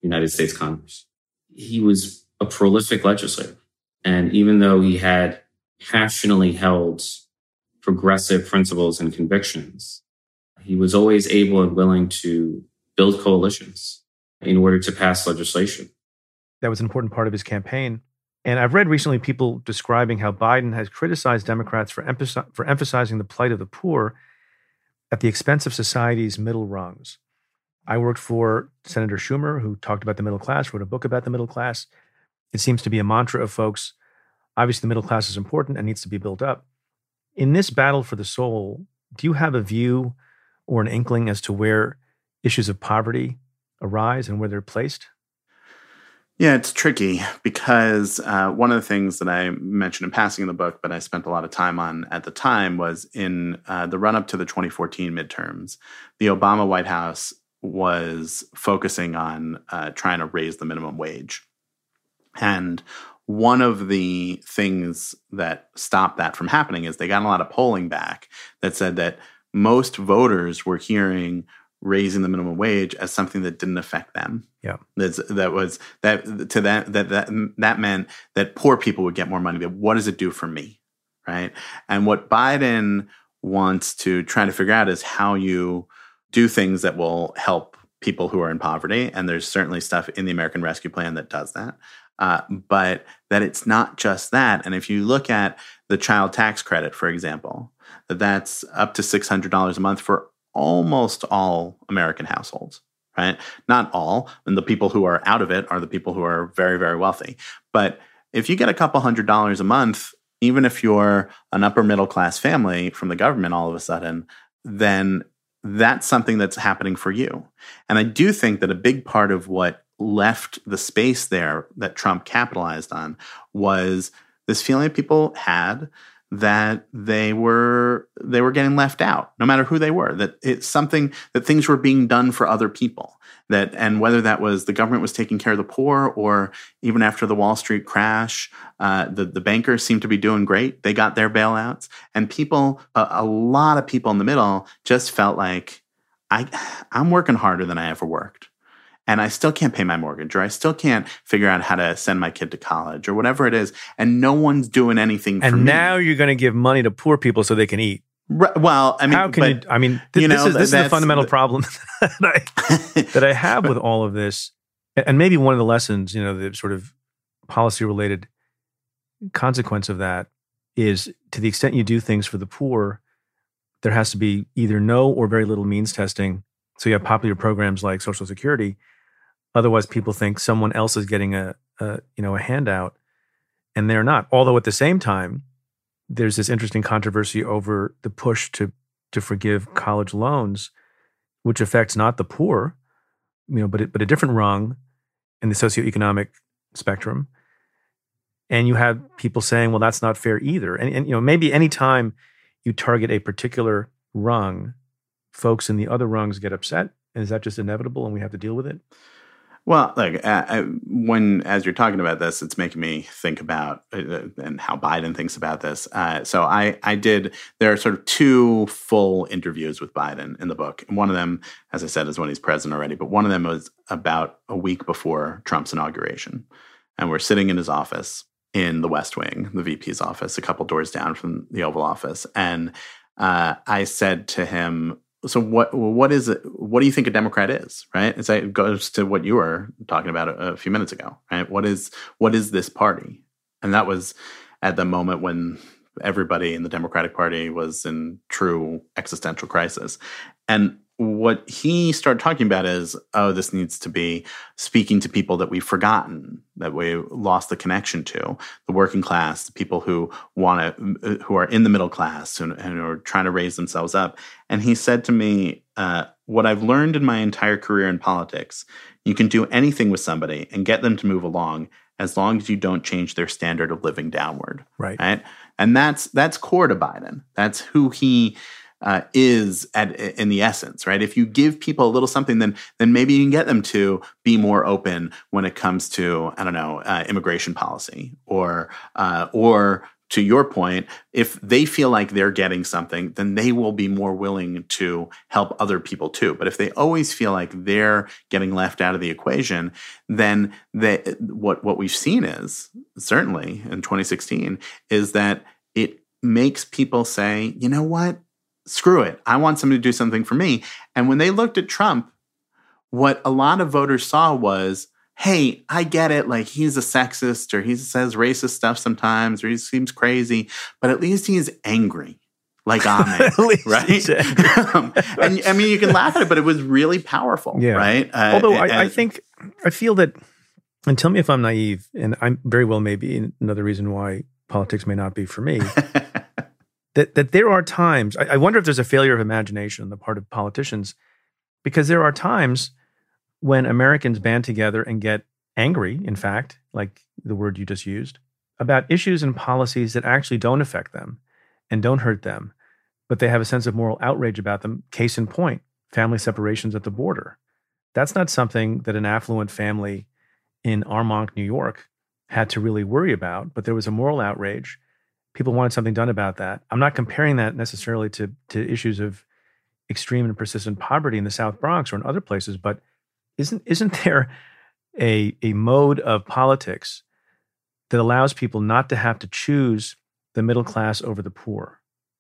United States Congress. He was a prolific legislator. And even though he had passionately held progressive principles and convictions, he was always able and willing to build coalitions in order to pass legislation.
That was an important part of his campaign. And I've read recently people describing how Biden has criticized Democrats for, emphasis- for emphasizing the plight of the poor at the expense of society's middle rungs. I worked for Senator Schumer, who talked about the middle class, wrote a book about the middle class. It seems to be a mantra of folks. Obviously, the middle class is important and needs to be built up. In this battle for the soul, do you have a view or an inkling as to where issues of poverty arise and where they're placed?
Yeah, it's tricky because uh, one of the things that I mentioned in passing in the book, but I spent a lot of time on at the time, was in uh, the run-up to the twenty fourteen midterms. The Obama White House was focusing on uh, trying to raise the minimum wage. And one of the things that stopped that from happening is they got a lot of polling back that said that most voters were hearing raising the minimum wage as something that didn't affect them.
Yeah,
That's, that was that to that that that that meant that poor people would get more money. But what does it do for me, right? And what Biden wants to try to figure out is how you do things that will help people who are in poverty. And there's certainly stuff in the American Rescue Plan that does that. Uh, but that it's not just that. And if you look at the child tax credit, for example, that that's up to six hundred dollars a month for almost all American households, right? Not all. And the people who are out of it are the people who are very, very wealthy. But if you get a couple hundred dollars a month, even if you're an upper middle class family from the government all of a sudden, then that's something that's happening for you. And I do think that a big part of what left the space there that Trump capitalized on was this feeling that people had that they were they were getting left out, no matter who they were, that it's something that things were being done for other people. That, and whether that was the government was taking care of the poor, or even after the Wall Street crash, uh, the, the bankers seemed to be doing great. They got their bailouts. And people, a, a lot of people in the middle just felt like, I, I'm working harder than I ever worked. And I still can't pay my mortgage, or I still can't figure out how to send my kid to college, or whatever it is. And no one's doing anything for me.
And now you're going to give money to poor people so they can eat.
Right, well, I mean,
how can
but,
you? I mean, th-
you know,
this is this is the fundamental
the,
problem that I that I have with all of this, and maybe one of the lessons, you know, the sort of policy related consequence of that is, to the extent you do things for the poor, there has to be either no or very little means testing. So you have popular programs like Social Security. Otherwise, people think someone else is getting a, a you know a handout, and they're not. Although at the same time, there's this interesting controversy over the push to to forgive college loans, which affects not the poor, you know, but it, but a different rung in the socioeconomic spectrum. And you have people saying, well, that's not fair either. And, and you know, maybe any time you target a particular rung, folks in the other rungs get upset. And is that just inevitable and we have to deal with it?
Well, like uh, I, when, as you're talking about this, it's making me think about uh, and how Biden thinks about this. Uh, so I, I did, there are sort of two full interviews with Biden in the book. And one of them, as I said, is when he's president already, but one of them was about a week before Trump's inauguration. And we're sitting in his office in the West Wing, the V P's office, a couple doors down from the Oval Office. And uh, I said to him, so what? What is it? What do you think a Democrat is? Right? It's like, it goes to what you were talking about a, a few minutes ago. Right? What is what is this party? And that was at the moment when everybody in the Democratic Party was in true existential crisis. And what he started talking about is, oh, this needs to be speaking to people that we've forgotten, that we lost the connection to, the working class, the people who want to, who are in the middle class and, and are trying to raise themselves up. And he said to me, uh, what I've learned in my entire career in politics, you can do anything with somebody and get them to move along as long as you don't change their standard of living downward.
Right.
Right. And that's, that's core to Biden. That's who he Uh, is at in the essence, right? If you give people a little something, then then maybe you can get them to be more open when it comes to, I don't know, uh, immigration policy, or uh, or to your point, if they feel like they're getting something, then they will be more willing to help other people too. But if they always feel like they're getting left out of the equation, then they, what, what we've seen is, certainly in twenty sixteen, is that it makes people say, you know what, screw it. I want somebody to do something for me. And when they looked at Trump, what a lot of voters saw was, hey, I get it. Like, he's a sexist, or he says racist stuff sometimes, or he seems crazy, but at least he's angry, like I'm angry, right? um, and I mean, you can laugh at it, but it was really powerful, yeah. right? Uh,
Although
and,
I, I think, I feel that, and tell me if I'm naive, and I'm very well maybe another reason why politics may not be for me, that that there are times, I, I wonder if there's a failure of imagination on the part of politicians, because there are times when Americans band together and get angry, in fact, like the word you just used, about issues and policies that actually don't affect them and don't hurt them, but they have a sense of moral outrage about them. Case in point, family separations at the border. That's not something that an affluent family in Armonk, New York, had to really worry about, but there was a moral outrage. People wanted something done about that. I'm not comparing that necessarily to, to issues of extreme and persistent poverty in the South Bronx or in other places, but Isn't isn't there a a mode of politics that allows people not to have to choose the middle class over the poor?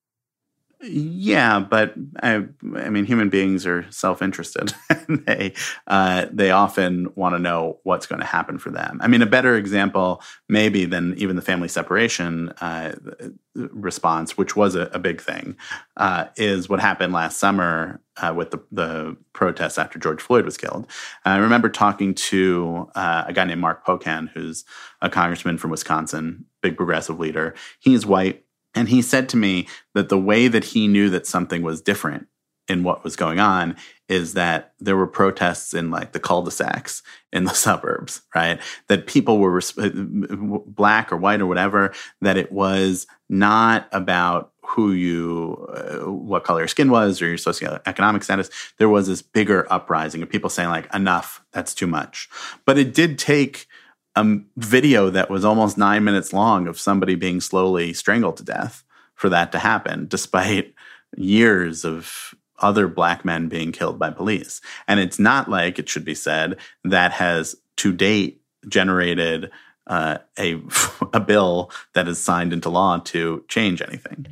Yeah, but I, I mean, human beings are self-interested. they uh, they often want to know what's going to happen for them. I mean, a better example, maybe, than even the family separation uh, response, which was a, a big thing, uh, is what happened last summer uh, with the, the protests after George Floyd was killed. I remember talking to uh, a guy named Mark Pocan, who's a congressman from Wisconsin, big progressive leader. He's white. And he said to me that the way that he knew that something was different in what was going on is that there were protests in like the cul-de-sacs in the suburbs, right? That people were black or white or whatever, that it was not about who you, uh, what color your skin was or your socioeconomic status. There was this bigger uprising of people saying like, enough, that's too much. But it did take a video that was almost nine minutes long of somebody being slowly strangled to death for that to happen, despite years of other black men being killed by police. And it's not like, it should be said, that has to date generated uh, a, a bill that is signed into law to change anything.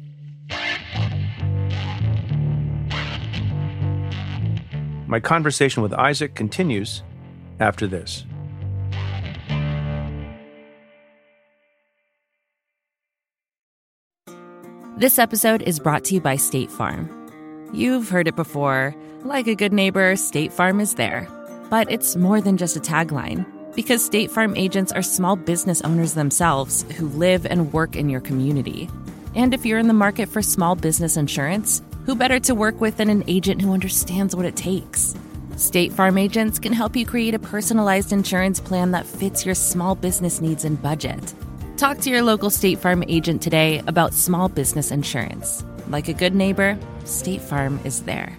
My conversation with Isaac continues after this.
This episode is brought to you by State Farm. You've heard it before. Like a good neighbor, State Farm is there. But it's more than just a tagline, because State Farm agents are small business owners themselves who live and work in your community. And if you're in the market for small business insurance, who better to work with than an agent who understands what it takes? State Farm agents can help you create a personalized insurance plan that fits your small business needs and budget. Talk to your local State Farm agent today about small business insurance. Like a good neighbor, State Farm is there.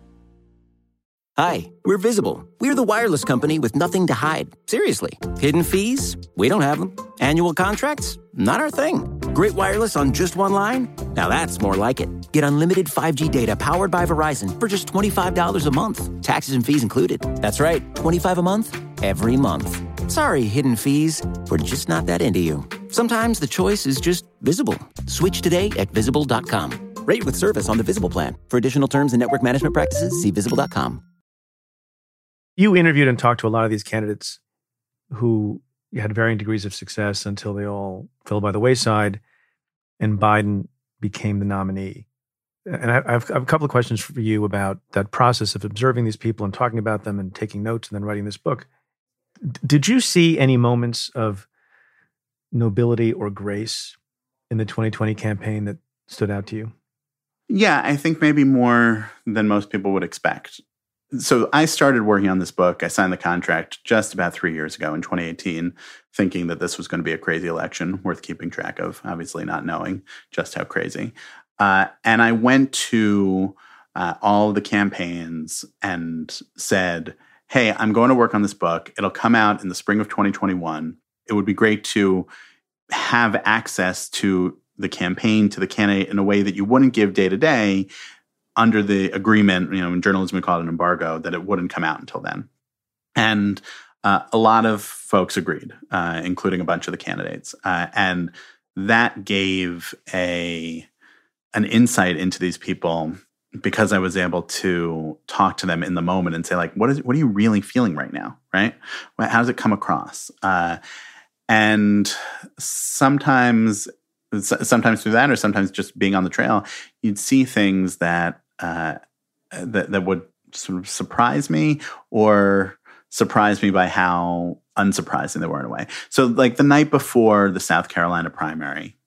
Hi, we're Visible. We're the wireless company with nothing to hide. Seriously. Hidden fees? We don't have them. Annual contracts? Not our thing. Great wireless on just one line? Now that's more like it. Get unlimited five G data powered by Verizon for just twenty-five dollars a month. Taxes and fees included. That's right, twenty-five dollars a month, every month. Sorry, hidden fees. We're just not that into you. Sometimes the choice is just Visible. Switch today at visible dot com. Rate with service on the Visible plan. For additional terms and network management practices, see visible dot com.
You interviewed and talked to a lot of these candidates who had varying degrees of success until they all fell by the wayside and Biden became the nominee. And I have, I have a couple of questions for you about that process of observing these people and talking about them and taking notes and then writing this book. D- did you see any moments of nobility or grace in the twenty twenty campaign that stood out to you?
Yeah, I think maybe more than most people would expect. So I started working on this book. I signed the contract just about three years ago in twenty eighteen, thinking that this was going to be a crazy election worth keeping track of, obviously not knowing just how crazy. Uh, and I went to uh, all the campaigns and said, hey, I'm going to work on this book. It'll come out in the spring of twenty twenty-one. It would be great to have access to the campaign to the candidate in a way that you wouldn't give day to day under the agreement, you know, in journalism we call it an embargo, that it wouldn't come out until then. And uh, a lot of folks agreed, uh, including a bunch of the candidates. Uh, and that gave a an insight into these people because I was able to talk to them in the moment and say, like, what is what are you really feeling right now, right? How does it come across? Uh, and sometimes, sometimes through that, or sometimes just being on the trail, you'd see things that uh, that that would sort of surprise me, or surprise me by how unsurprising they were in a way. So, like the night before the South Carolina primary,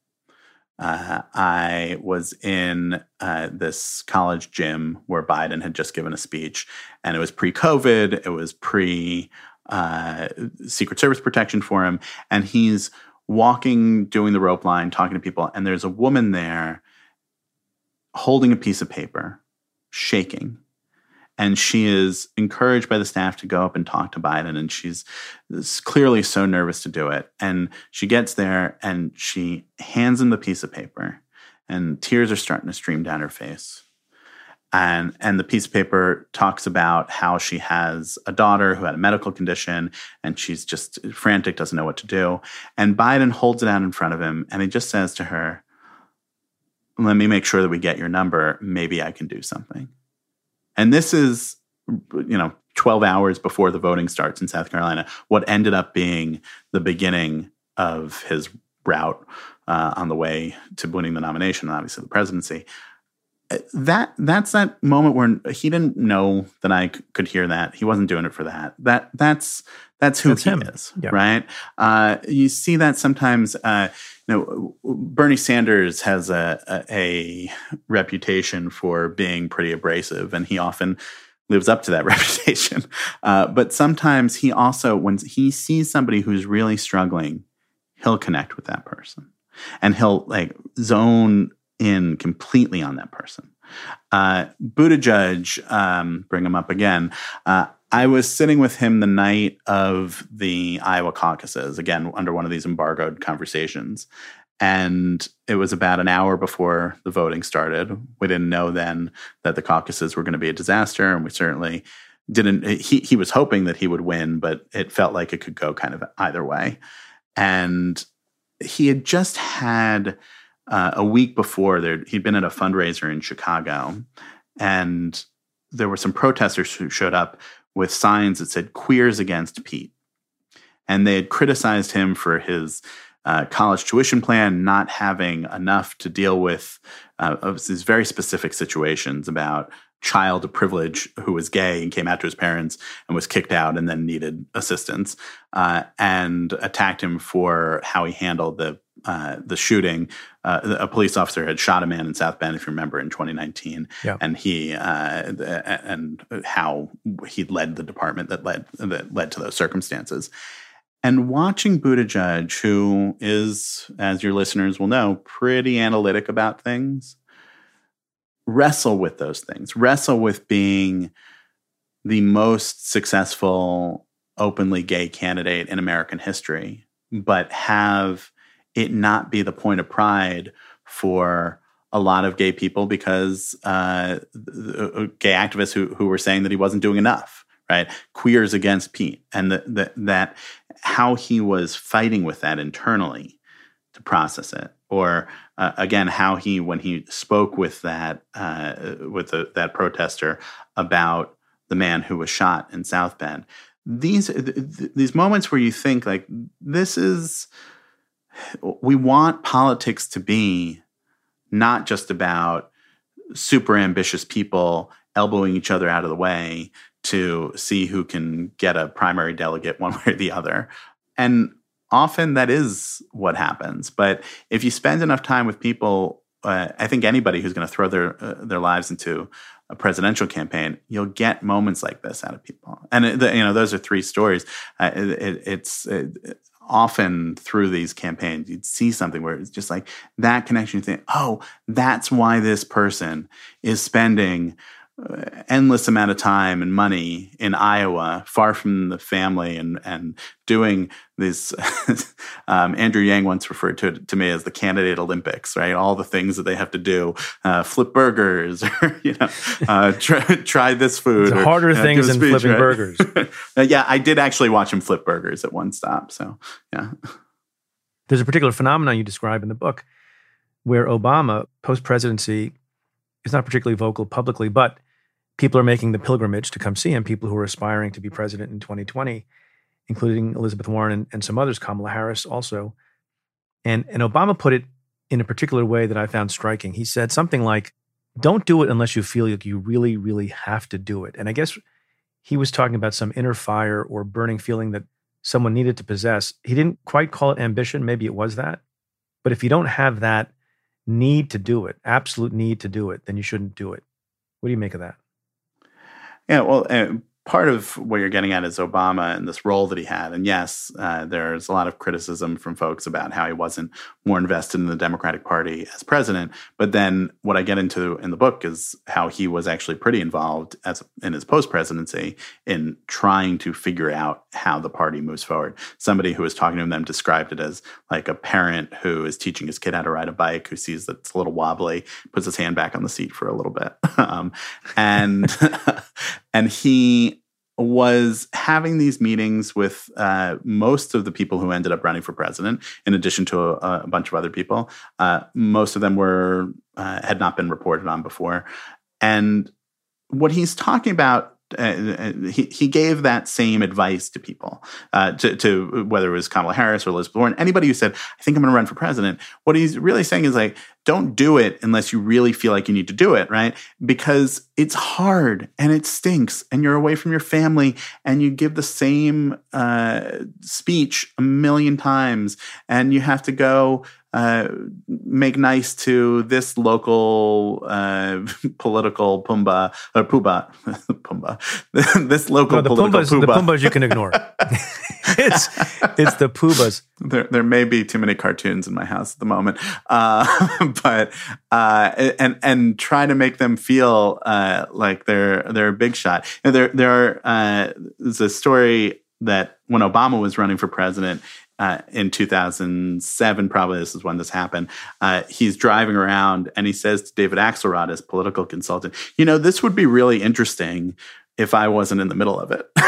Uh, I was in uh, this college gym where Biden had just given a speech, and it was pre-COVID. It was pre uh, Secret Service protection for him, and he's walking, doing the rope line, talking to people, and there's a woman there holding a piece of paper, shaking. And she is encouraged by the staff to go up and talk to Biden. And she's clearly so nervous to do it. And she gets there and she hands him the piece of paper. And tears are starting to stream down her face. And, and the piece of paper talks about how she has a daughter who had a medical condition. And she's just frantic, doesn't know what to do. And Biden holds it out in front of him. And he just says to her, let me make sure that we get your number. Maybe I can do something. And this is, you know, twelve hours before the voting starts in South Carolina, what ended up being the beginning of his route uh, on the way to winning the nomination and obviously the presidency. That that's that moment where he didn't know that I c- could hear that. He wasn't doing it for that. That that's that's who
that's
he
him.
is,
Yeah.
right? Uh, you see that sometimes. Uh, you know, Bernie Sanders has a, a a reputation for being pretty abrasive, and he often lives up to that reputation. Uh, but sometimes he also, when he sees somebody who's really struggling, he'll connect with that person, and he'll like zone in completely on that person. Uh, Buttigieg, um, bring him up again. Uh, I was sitting with him the night of the Iowa caucuses, again, under one of these embargoed conversations. And it was about an hour before the voting started. We didn't know then that the caucuses were going to be a disaster. And we certainly didn't, he, he was hoping that he would win, but it felt like it could go kind of either way. And he had just had Uh, a week before, there, he'd been at a fundraiser in Chicago, and there were some protesters who showed up with signs that said "Queers Against Pete," and they had criticized him for his uh, college tuition plan not having enough to deal with uh, of these very specific situations about child of privilege who was gay and came out to his parents and was kicked out and then needed assistance, uh, and attacked him for how he handled the uh, the shooting. Uh, a police officer had shot a man in South Bend, if you remember, in twenty nineteen,
yeah.
and he uh, and how he led the department that led that led to those circumstances. And watching Buttigieg, who is, as your listeners will know, pretty analytic about things, wrestle with those things, wrestle with being the most successful openly gay candidate in American history, but have it not be the point of pride for a lot of gay people because uh, gay activists who, who were saying that he wasn't doing enough, right? Queers Against Pete. And the, the, that how he was fighting with that internally to process it. Or uh, again, how he, when he spoke with that uh, with the, that protester about the man who was shot in South Bend, these th- these moments where you think like this is, we want politics to be not just about super ambitious people elbowing each other out of the way to see who can get a primary delegate one way or the other, and often that is what happens. But if you spend enough time with people, uh, I think anybody who's going to throw their uh, their lives into a presidential campaign, you'll get moments like this out of people. And it, the, you know, those are three stories. Uh, it, it, it's it, often through these campaigns, you'd see something where it's just like that connection. You think, oh, that's why this person is spending endless amount of time and money in Iowa, far from the family, and and doing these. um, Andrew Yang once referred to it to me as the candidate Olympics, right? All the things that they have to do, uh, flip burgers, or you know, uh, try, try this food.
It's
or,
harder
uh,
things than
speech,
flipping
right?
burgers.
uh, yeah, I did actually watch him flip burgers at one stop. So yeah,
there's a particular phenomenon you describe in the book where Obama, post-presidency, is not particularly vocal publicly, but people are making the pilgrimage to come see him, people who are aspiring to be president in twenty twenty, including Elizabeth Warren and, and some others, Kamala Harris also. And, and Obama put it in a particular way that I found striking. He said something like, don't do it unless you feel like you really, really have to do it. And I guess he was talking about some inner fire or burning feeling that someone needed to possess. He didn't quite call it ambition. Maybe it was that. But if you don't have that need to do it, absolute need to do it, then you shouldn't do it. What do you make of that?
Yeah, well, uh, part of what you're getting at is Obama and this role that he had. And yes, uh, there's a lot of criticism from folks about how he wasn't more invested in the Democratic Party as president. But then what I get into in the book is how he was actually pretty involved as in his post-presidency in trying to figure out how the party moves forward. Somebody who was talking to them described it as like a parent who is teaching his kid how to ride a bike, who sees that it's a little wobbly, puts his hand back on the seat for a little bit. um, and and he was having these meetings with uh, most of the people who ended up running for president, in addition to a, a bunch of other people. Uh, most of them were uh, had not been reported on before. And what he's talking about, uh, he, he gave that same advice to people, uh, to, to whether it was Kamala Harris or Elizabeth Warren, anybody who said, I think I'm going to run for president. What he's really saying is like, don't do it unless you really feel like you need to do it, right? Because it's hard and it stinks and you're away from your family and you give the same uh, speech a million times and you have to go uh, make nice to this local uh, political Pumbaa, or Poobah, Pumbaa, this local
no, the
political
Pumbas,
Poobah.
The Pumbas you can ignore. it's, it's the Poobahs.
There, there may be too many cartoons in my house at the moment, uh, but uh, and and try to make them feel uh, like they're they're a big shot. You know, there there are uh, there's a story that when Obama was running for president uh, in two thousand seven, probably this is when this happened. Uh, he's driving around and he says to David Axelrod, his political consultant, "You know, this would be really interesting if I wasn't in the middle of it."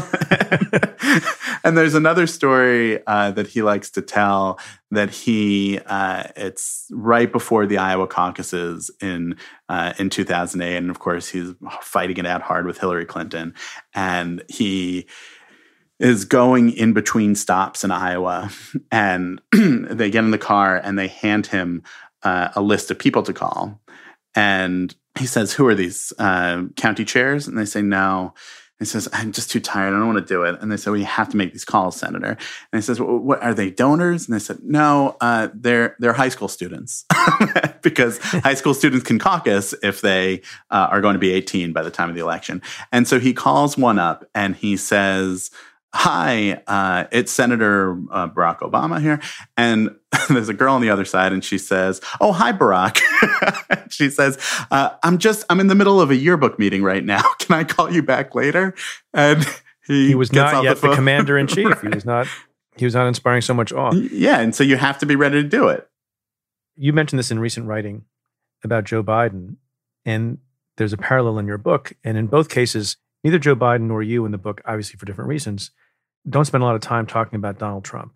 And there's another story uh, that he likes to tell that he, uh, it's right before the Iowa caucuses in uh, in two thousand eight. And of course, he's fighting it out hard with Hillary Clinton. And he is going in between stops in Iowa. And they get in the car and they hand him uh, a list of people to call. And he says, who are these uh, county chairs? And they say, no. He says, I'm just too tired. I don't want to do it. And they said, well, you have to make these calls, Senator. And he says, well, what are they, donors? And they said, no, uh, they're they're high school students because high school students can caucus if they uh, are going to be eighteen by the time of the election. And so he calls one up and he says, hi, uh, it's Senator uh, Barack Obama here. And there's a girl on the other side and she says, oh, hi, Barack. She says, uh, I'm just, I'm in the middle of a yearbook meeting right now. Can I call you back later? And he,
he was not yet the,
the
commander in chief. Right. He was not, he was not inspiring so much awe.
Yeah. And so you have to be ready to do it.
You mentioned this in recent writing about Joe Biden, and there's a parallel in your book. And in both cases, neither Joe Biden nor you in the book, obviously for different reasons, don't spend a lot of time talking about Donald Trump.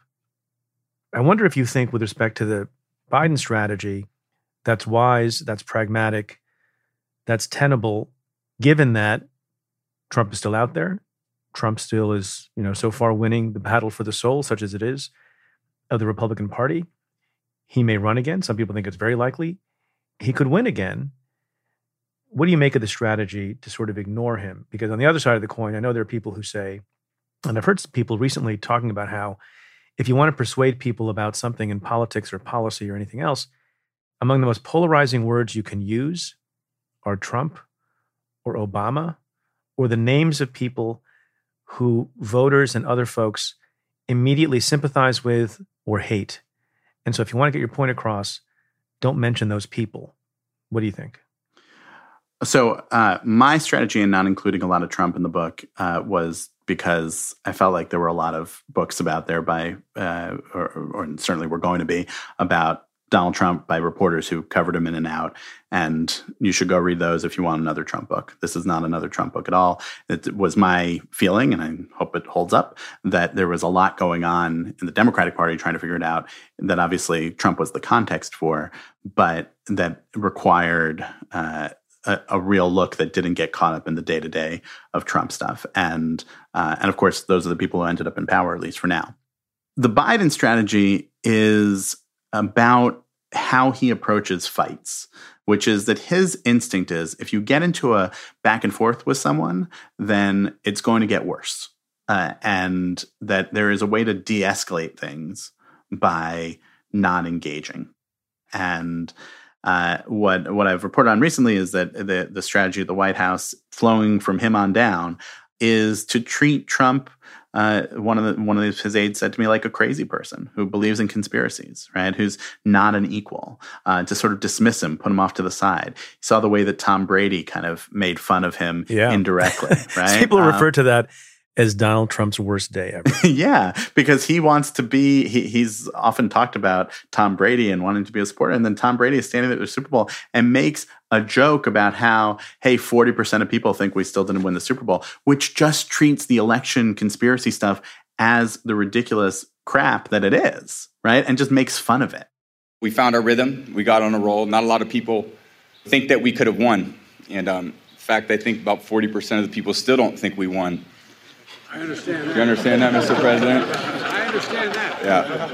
I wonder if you think with respect to the Biden strategy, that's wise, that's pragmatic, that's tenable, given that Trump is still out there. Trump still is, you know, so far winning the battle for the soul, such as it is, of the Republican Party. He may run again. Some people think it's very likely. He could win again. What do you make of the strategy to sort of ignore him? Because on the other side of the coin, I know there are people who say, and I've heard some people recently talking about how if you want to persuade people about something in politics or policy or anything else, among the most polarizing words you can use are Trump or Obama or the names of people who voters and other folks immediately sympathize with or hate. And so if you want to get your point across, don't mention those people. What do you think?
So uh, my strategy in not including a lot of Trump in the book uh, was because I felt like there were a lot of books about there by, uh, or, or certainly were going to be, about Donald Trump by reporters who covered him in and out. And you should go read those if you want another Trump book. This is not another Trump book at all. It was my feeling, and I hope it holds up, that there was a lot going on in the Democratic Party trying to figure it out that obviously Trump was the context for, but that required uh, a, a real look that didn't get caught up in the day-to-day of Trump stuff. And, uh, and of course, those are the people who ended up in power, at least for now. The Biden strategy is about how he approaches fights, which is that his instinct is if you get into a back and forth with someone, then it's going to get worse. Uh, and that there is a way to de-escalate things by not engaging. And uh, what what I've reported on recently is that the, the strategy of the White House, flowing from him on down, is to treat Trump. Uh, one of the, one of his aides said to me, like a crazy person who believes in conspiracies, right? Who's not an equal, uh, to sort of dismiss him, put him off to the side. He saw the way that Tom Brady kind of made fun of him yeah. indirectly, right?
People
um,
refer to that as Donald Trump's worst day ever.
Yeah, because he wants to be, he, he's often talked about Tom Brady and wanting to be a supporter. And then Tom Brady is standing at the Super Bowl and makes a joke about how, hey, forty percent of people think we still didn't win the Super Bowl, which just treats the election conspiracy stuff as the ridiculous crap that it is, right? And just makes fun of it.
We found our rhythm. We got on a roll. Not a lot of people think that we could have won. And um, in fact, I think about forty percent of the people still don't think we won.
I understand that.
You understand that, Mister President?
I understand that.
Yeah.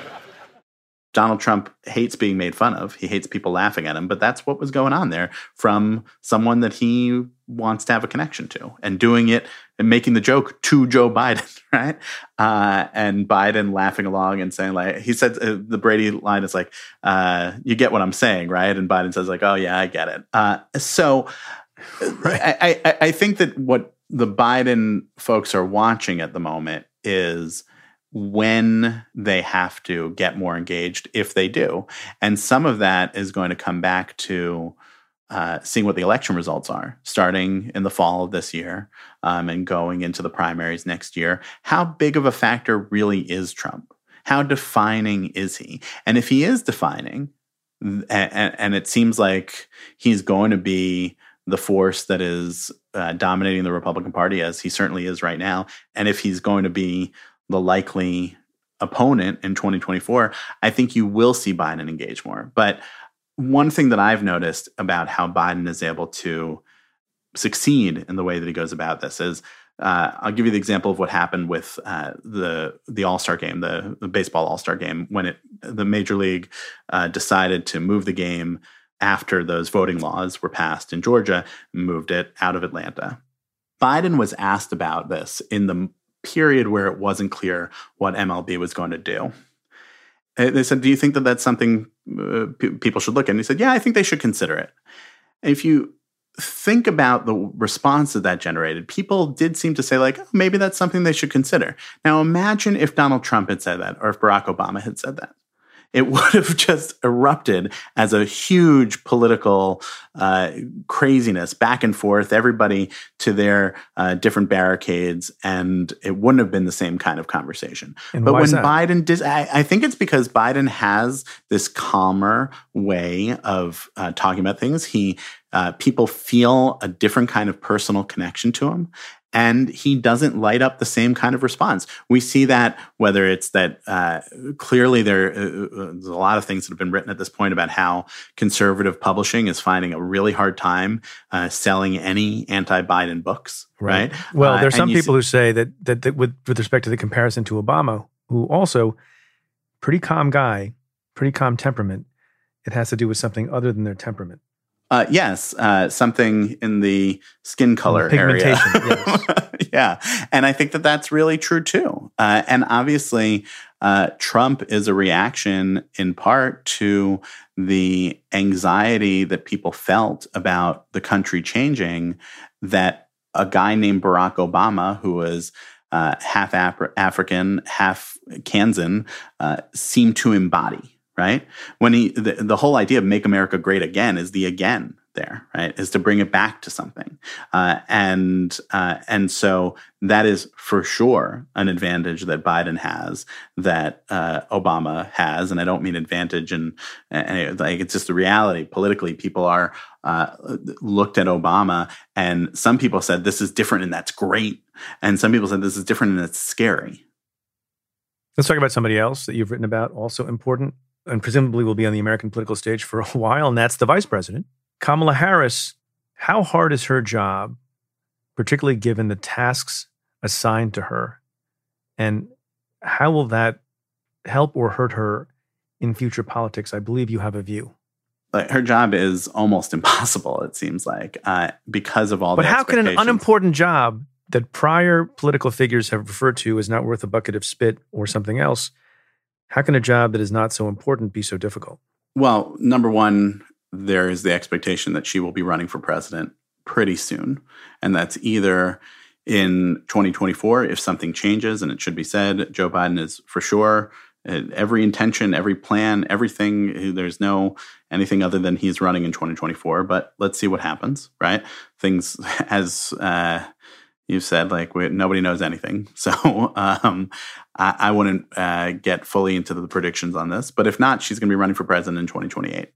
Donald Trump hates being made fun of. He hates people laughing at him, but that's what was going on there from someone that he wants to have a connection to, and doing it and making the joke to Joe Biden, right? Uh, and Biden laughing along and saying, like, he said, uh, the Brady line is like, uh, you get what I'm saying, right? And Biden says like, oh yeah, I get it. Uh, so right. I, I, I think that what the Biden folks are watching at the moment is when they have to get more engaged, if they do. And some of that is going to come back to uh, seeing what the election results are, starting in the fall of this year um, and going into the primaries next year. How big of a factor really is Trump? How defining is he? And if he is defining, and, and it seems like he's going to be the force that is uh, dominating the Republican Party, as he certainly is right now, and if he's going to be the likely opponent in twenty twenty-four, I think you will see Biden engage more. But one thing that I've noticed about how Biden is able to succeed in the way that he goes about this is, uh, I'll give you the example of what happened with uh, the the All-Star game, the, the baseball All-Star game, when it the Major League uh, decided to move the game after those voting laws were passed in Georgia, moved it out of Atlanta. Biden was asked about this in the period where it wasn't clear what M L B was going to do. They said, do you think that that's something uh, p- people should look at? And he said, yeah, I think they should consider it. And if you think about the response that that generated, people did seem to say, like, oh, maybe that's something they should consider. Now, imagine if Donald Trump had said that, or if Barack Obama had said that. It would have just erupted as a huge political uh, craziness, back and forth, everybody to their uh, different barricades, and it wouldn't have been the same kind of conversation.
And
but
why
when
is that?
Biden did, I, I think it's because Biden has this calmer way of uh, talking about things. He uh, people feel a different kind of personal connection to him. And he doesn't light up the same kind of response. We see that whether it's that uh, clearly there, uh, there's a lot of things that have been written at this point about how conservative publishing is finding a really hard time uh, selling any anti-Biden books, right? right?
Well, there's
uh,
some people
see-
who say that, that that with with respect to the comparison to Obama, who also pretty calm guy, pretty calm temperament, it has to do with something other than their temperament.
Uh, yes, uh, something in the skin color area.
Yes.
Yeah, and I think that that's really true too. Uh, and obviously, uh, Trump is a reaction in part to the anxiety that people felt about the country changing, that a guy named Barack Obama, who was uh, half Af- African, half Kansan, uh, seemed to embody. Right? When he, the, the whole idea of make America great again is the again there, right, is to bring it back to something. Uh, and uh, and so that is for sure an advantage that Biden has that uh, Obama has. And I don't mean advantage and, and like it's just the reality. Politically, people are uh, looked at Obama and some people said this is different and that's great. And some people said this is different and it's scary.
Let's talk about somebody else that you've written about, also important, and presumably will be on the American political stage for a while, and that's the vice president. Kamala Harris, how hard is her job, particularly given the tasks assigned to her? And how will that help or hurt her in future politics? I believe you have a view.
Like her job is almost impossible, it seems like, uh, because of all
but
the
how can an unimportant job that prior political figures have referred to as not worth a bucket of spit or something else, how can a job that is not so important be so difficult?
Well, number one, there is the expectation that she will be running for president pretty soon. And that's either in twenty twenty-four, if something changes, and it should be said, Joe Biden is for sure, every intention, every plan, everything, there's no anything other than he's running in twenty twenty-four. But let's see what happens, right? Things, as uh, you've said, like we, nobody knows anything. So um, I, I wouldn't uh, get fully into the predictions on this. But if not, she's going to be running for president in twenty twenty-eight.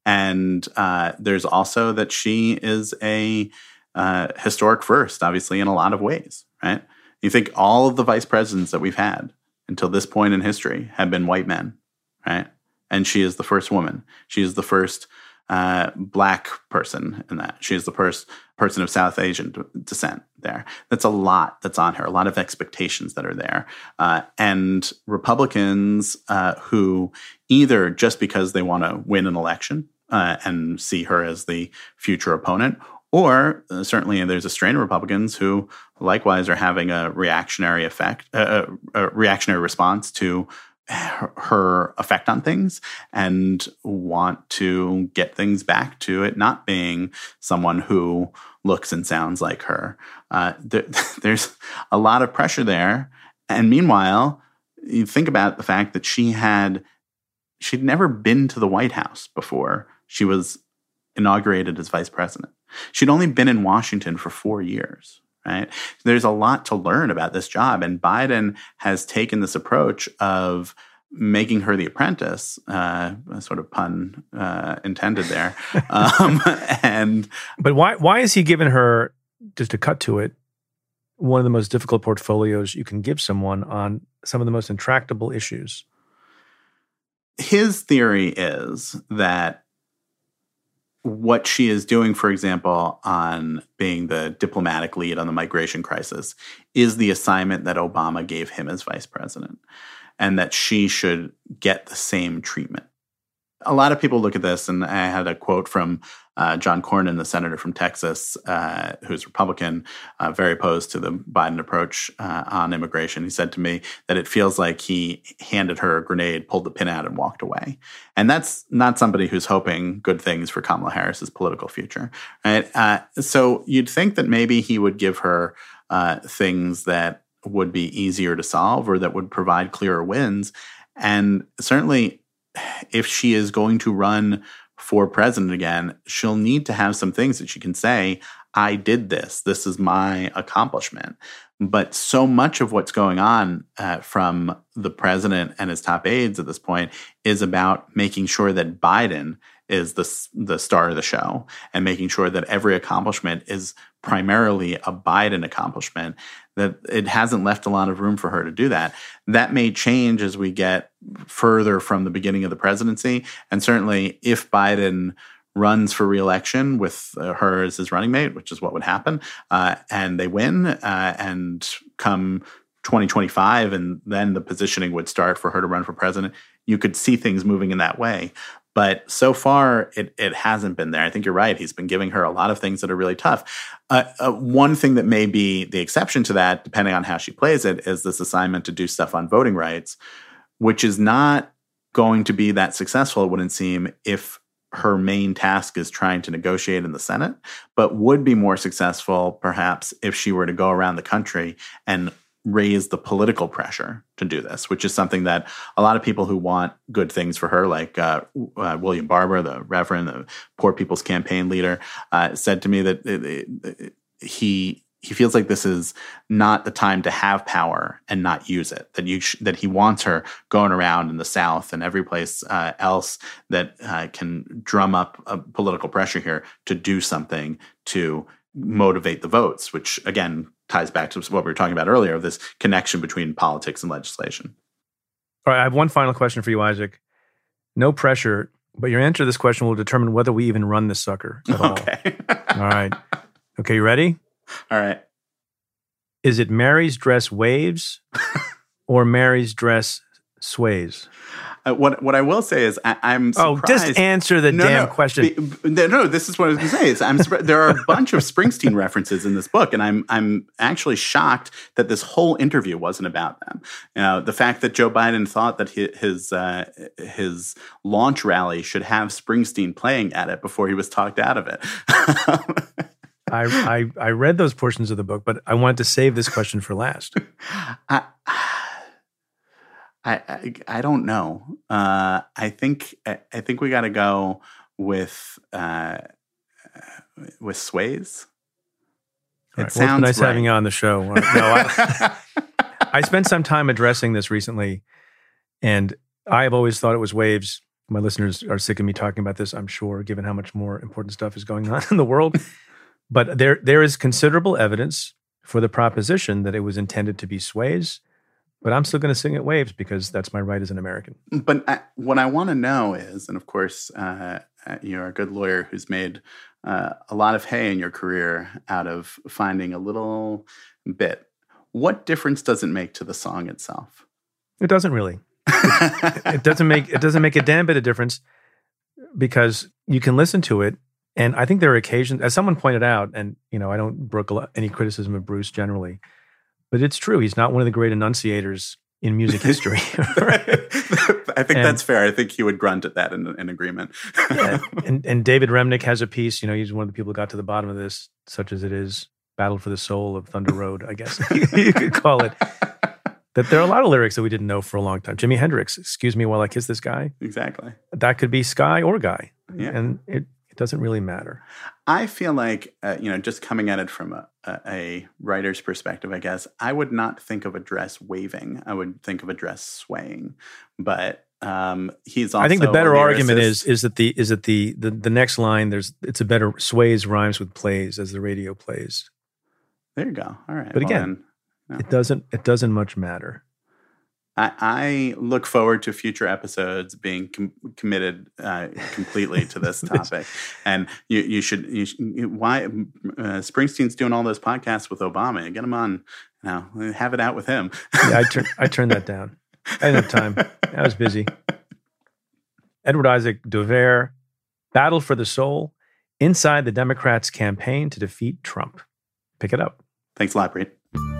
And uh, there's also that she is a uh, historic first, obviously, in a lot of ways, right? You think all of the vice presidents that we've had until this point in history have been white men, right? And she is the first woman. She is the first uh, black person in that. She is the first person of South Asian descent there. That's a lot that's on her, a lot of expectations that are there. Uh, and Republicans uh, who either just because they want to win an election uh, and see her as the future opponent, or uh, certainly there's a strain of Republicans who likewise are having a reactionary effect, uh, a reactionary response to her, her effect on things and want to get things back to it not being someone who looks and sounds like her. Uh, there, there's a lot of pressure there. And meanwhile, you think about the fact that she had, she'd never been to the White House before she was inaugurated as vice president. She'd only been in Washington for four years, right? There's a lot to learn about this job. And Biden has taken this approach of making her the apprentice, uh, a sort of pun uh, intended there. um, and
But why why is he giving her, just to cut to it, one of the most difficult portfolios you can give someone on some of the most intractable issues?
His theory is that what she is doing, for example, on being the diplomatic lead on the migration crisis is the assignment that Obama gave him as vice president, and that she should get the same treatment. A lot of people look at this, and I had a quote from uh, John Cornyn, the senator from Texas, uh, who's Republican, uh, very opposed to the Biden approach uh, on immigration. He said to me that it feels like he handed her a grenade, pulled the pin out, and walked away. And that's not somebody who's hoping good things for Kamala Harris's political future, right? Uh, so you'd think that maybe he would give her uh, things that would be easier to solve or that would provide clearer wins. And certainly, if she is going to run for president again, she'll need to have some things that she can say, I did this. This is my accomplishment. But so much of what's going on uh, from the president and his top aides at this point is about making sure that Biden is the, the star of the show and making sure that every accomplishment is primarily a Biden accomplishment, that it hasn't left a lot of room for her to do that. That may change as we get further from the beginning of the presidency. And certainly if Biden runs for re-election with uh, her as his running mate, which is what would happen, uh, and they win, uh, and come twenty twenty-five, and then the positioning would start for her to run for president, you could see things moving in that way. But so far, it, it hasn't been there. I think you're right. He's been giving her a lot of things that are really tough. Uh, uh, one thing that may be the exception to that, depending on how she plays it, is this assignment to do stuff on voting rights, which is not going to be that successful, it wouldn't seem, if her main task is trying to negotiate in the Senate, but would be more successful, perhaps, if she were to go around the country and raise the political pressure to do this, which is something that a lot of people who want good things for her, like uh, uh, William Barber, the Reverend, the Poor People's Campaign leader, uh, said to me that it, it, it, he he feels like this is not the time to have power and not use it. That you sh- that he wants her going around in the South and every place uh, else that uh, can drum up a political pressure here to do something to motivate the votes, which again ties back to what we were talking about earlier, of this connection between politics and legislation.
All right, I have one final question for you, Isaac. No pressure, but your answer to this question will determine whether we even run this sucker at all.
Okay.
All right. Okay, you ready?
All right.
Is it Mary's dress waves or Mary's dress sways?
Uh, what what I will say is I, I'm surprised.
Oh, just answer the
no,
damn
no,
question.
Be, no, this is what I was going to say. Is I'm surprised. There are a bunch of Springsteen references in this book, and I'm I'm actually shocked that this whole interview wasn't about them. You know, the fact that Joe Biden thought that his his, uh, his launch rally should have Springsteen playing at it before he was talked out of it.
I, I I read those portions of the book, but I wanted to save this question for last.
I, I, I, I don't know. Uh, I think I, I think we got to go with uh, with sways. It
Right.
sounds
well, it's nice
right.
having you on the show. No, I, I spent some time addressing this recently, and I have always thought it was waves. My listeners are sick of me talking about this, I'm sure, given how much more important stuff is going on in the world. But there there is considerable evidence for the proposition that it was intended to be sways. But I'm still going to sing it waves because that's my right as an American.
But I, what I want to know is, and of course, uh, you're a good lawyer who's made uh, a lot of hay in your career out of finding a little bit. What difference does it make to the song itself?
It doesn't really. It, it doesn't make it doesn't make a damn bit of difference because you can listen to it, and I think there are occasions, as someone pointed out, and you know, I don't brook a lot, any criticism of Bruce generally. But it's true. He's not one of the great enunciators in music history.
I think
and,
that's fair. I think he would grunt at that in, in agreement.
yeah, and, and David Remnick has a piece. You know, he's one of the people who got to the bottom of this, Such As It Is, Battle for the Soul of Thunder Road, I guess you could call it. That there are a lot of lyrics that we didn't know for a long time. Jimi Hendrix, excuse me while I kiss this guy.
Exactly.
That could be Sky or Guy.
Yeah.
And it, it doesn't really matter.
I feel like, uh, you know, just coming at it from a, a, a writer's perspective, I guess, I would not think of a dress waving. I would think of a dress swaying. But um, he's also
I think the better
a
argument
lyricist.
is is that the is that the, the the next line, there's it's a better sways rhymes with plays as the radio plays.
There you go. All right.
But
well
again,
then, no.
it doesn't it doesn't much matter.
I, I look forward to future episodes being com- committed uh, completely to this topic, and you, you should. You should why uh, Springsteen's doing all those podcasts with Obama? Get him on now. Have it out with him.
Yeah, I turned I turned that down. I didn't have time. I was busy. Edward Isaac Dovere, Battle for the Soul, Inside the Democrats' Campaign to Defeat Trump. Pick it up.
Thanks a lot, Preet.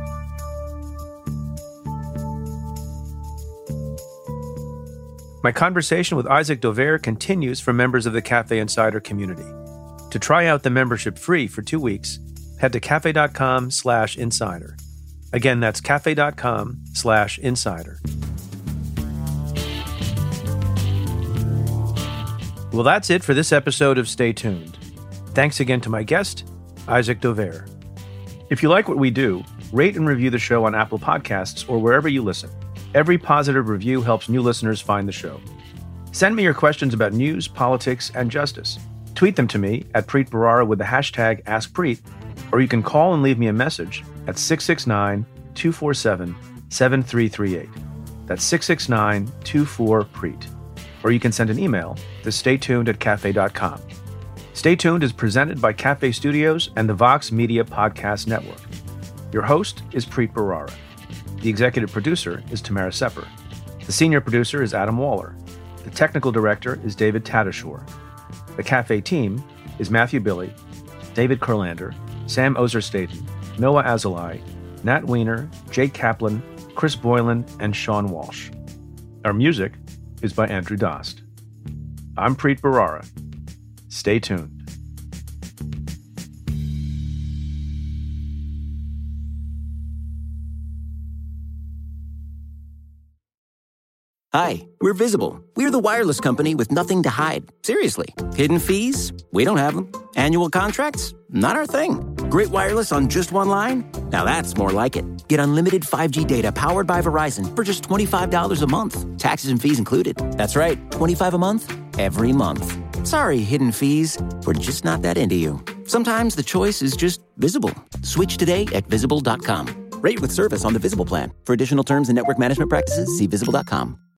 My conversation with Isaac Dovere continues for members of the Cafe Insider community. To try out the membership free for two weeks, head to cafe.com slash insider. Again, that's cafe.com slash insider. Well, that's it for this episode of Stay Tuned. Thanks again to my guest, Isaac Dovere. If you like what we do, rate and review the show on Apple Podcasts or wherever you listen. Every positive review helps new listeners find the show. Send me your questions about news, politics, and justice. Tweet them to me at Preet Bharara with the hashtag AskPreet, or you can call and leave me a message at six six nine, two four seven, seven three three eight. That's six six nine, two four, Preet. Or you can send an email to staytuned at cafe dot com. Stay Tuned is presented by Cafe Studios and the Vox Media Podcast Network. Your host is Preet Bharara. The executive producer is Tamara Sepper. The senior producer is Adam Waller. The technical director is David Tadashore. The Cafe team is Matthew Billy, David Kurlander, Sam Ozerstaden, Noah Azulai, Nat Weiner, Jake Kaplan, Chris Boylan, and Sean Walsh. Our music is by Andrew Dost. I'm Preet Bharara. Stay tuned.
Hi, we're Visible. We're the wireless company with nothing to hide. Seriously. Hidden fees? We don't have them. Annual contracts? Not our thing. Great wireless on just one line? Now that's more like it. Get unlimited five G data powered by Verizon for just twenty-five dollars a month. Taxes and fees included. That's right, twenty-five dollars a month, every month. Sorry, hidden fees. We're just not that into you. Sometimes the choice is just Visible. Switch today at visible dot com. Rate with service on the Visible plan. For additional terms and network management practices, see visible dot com.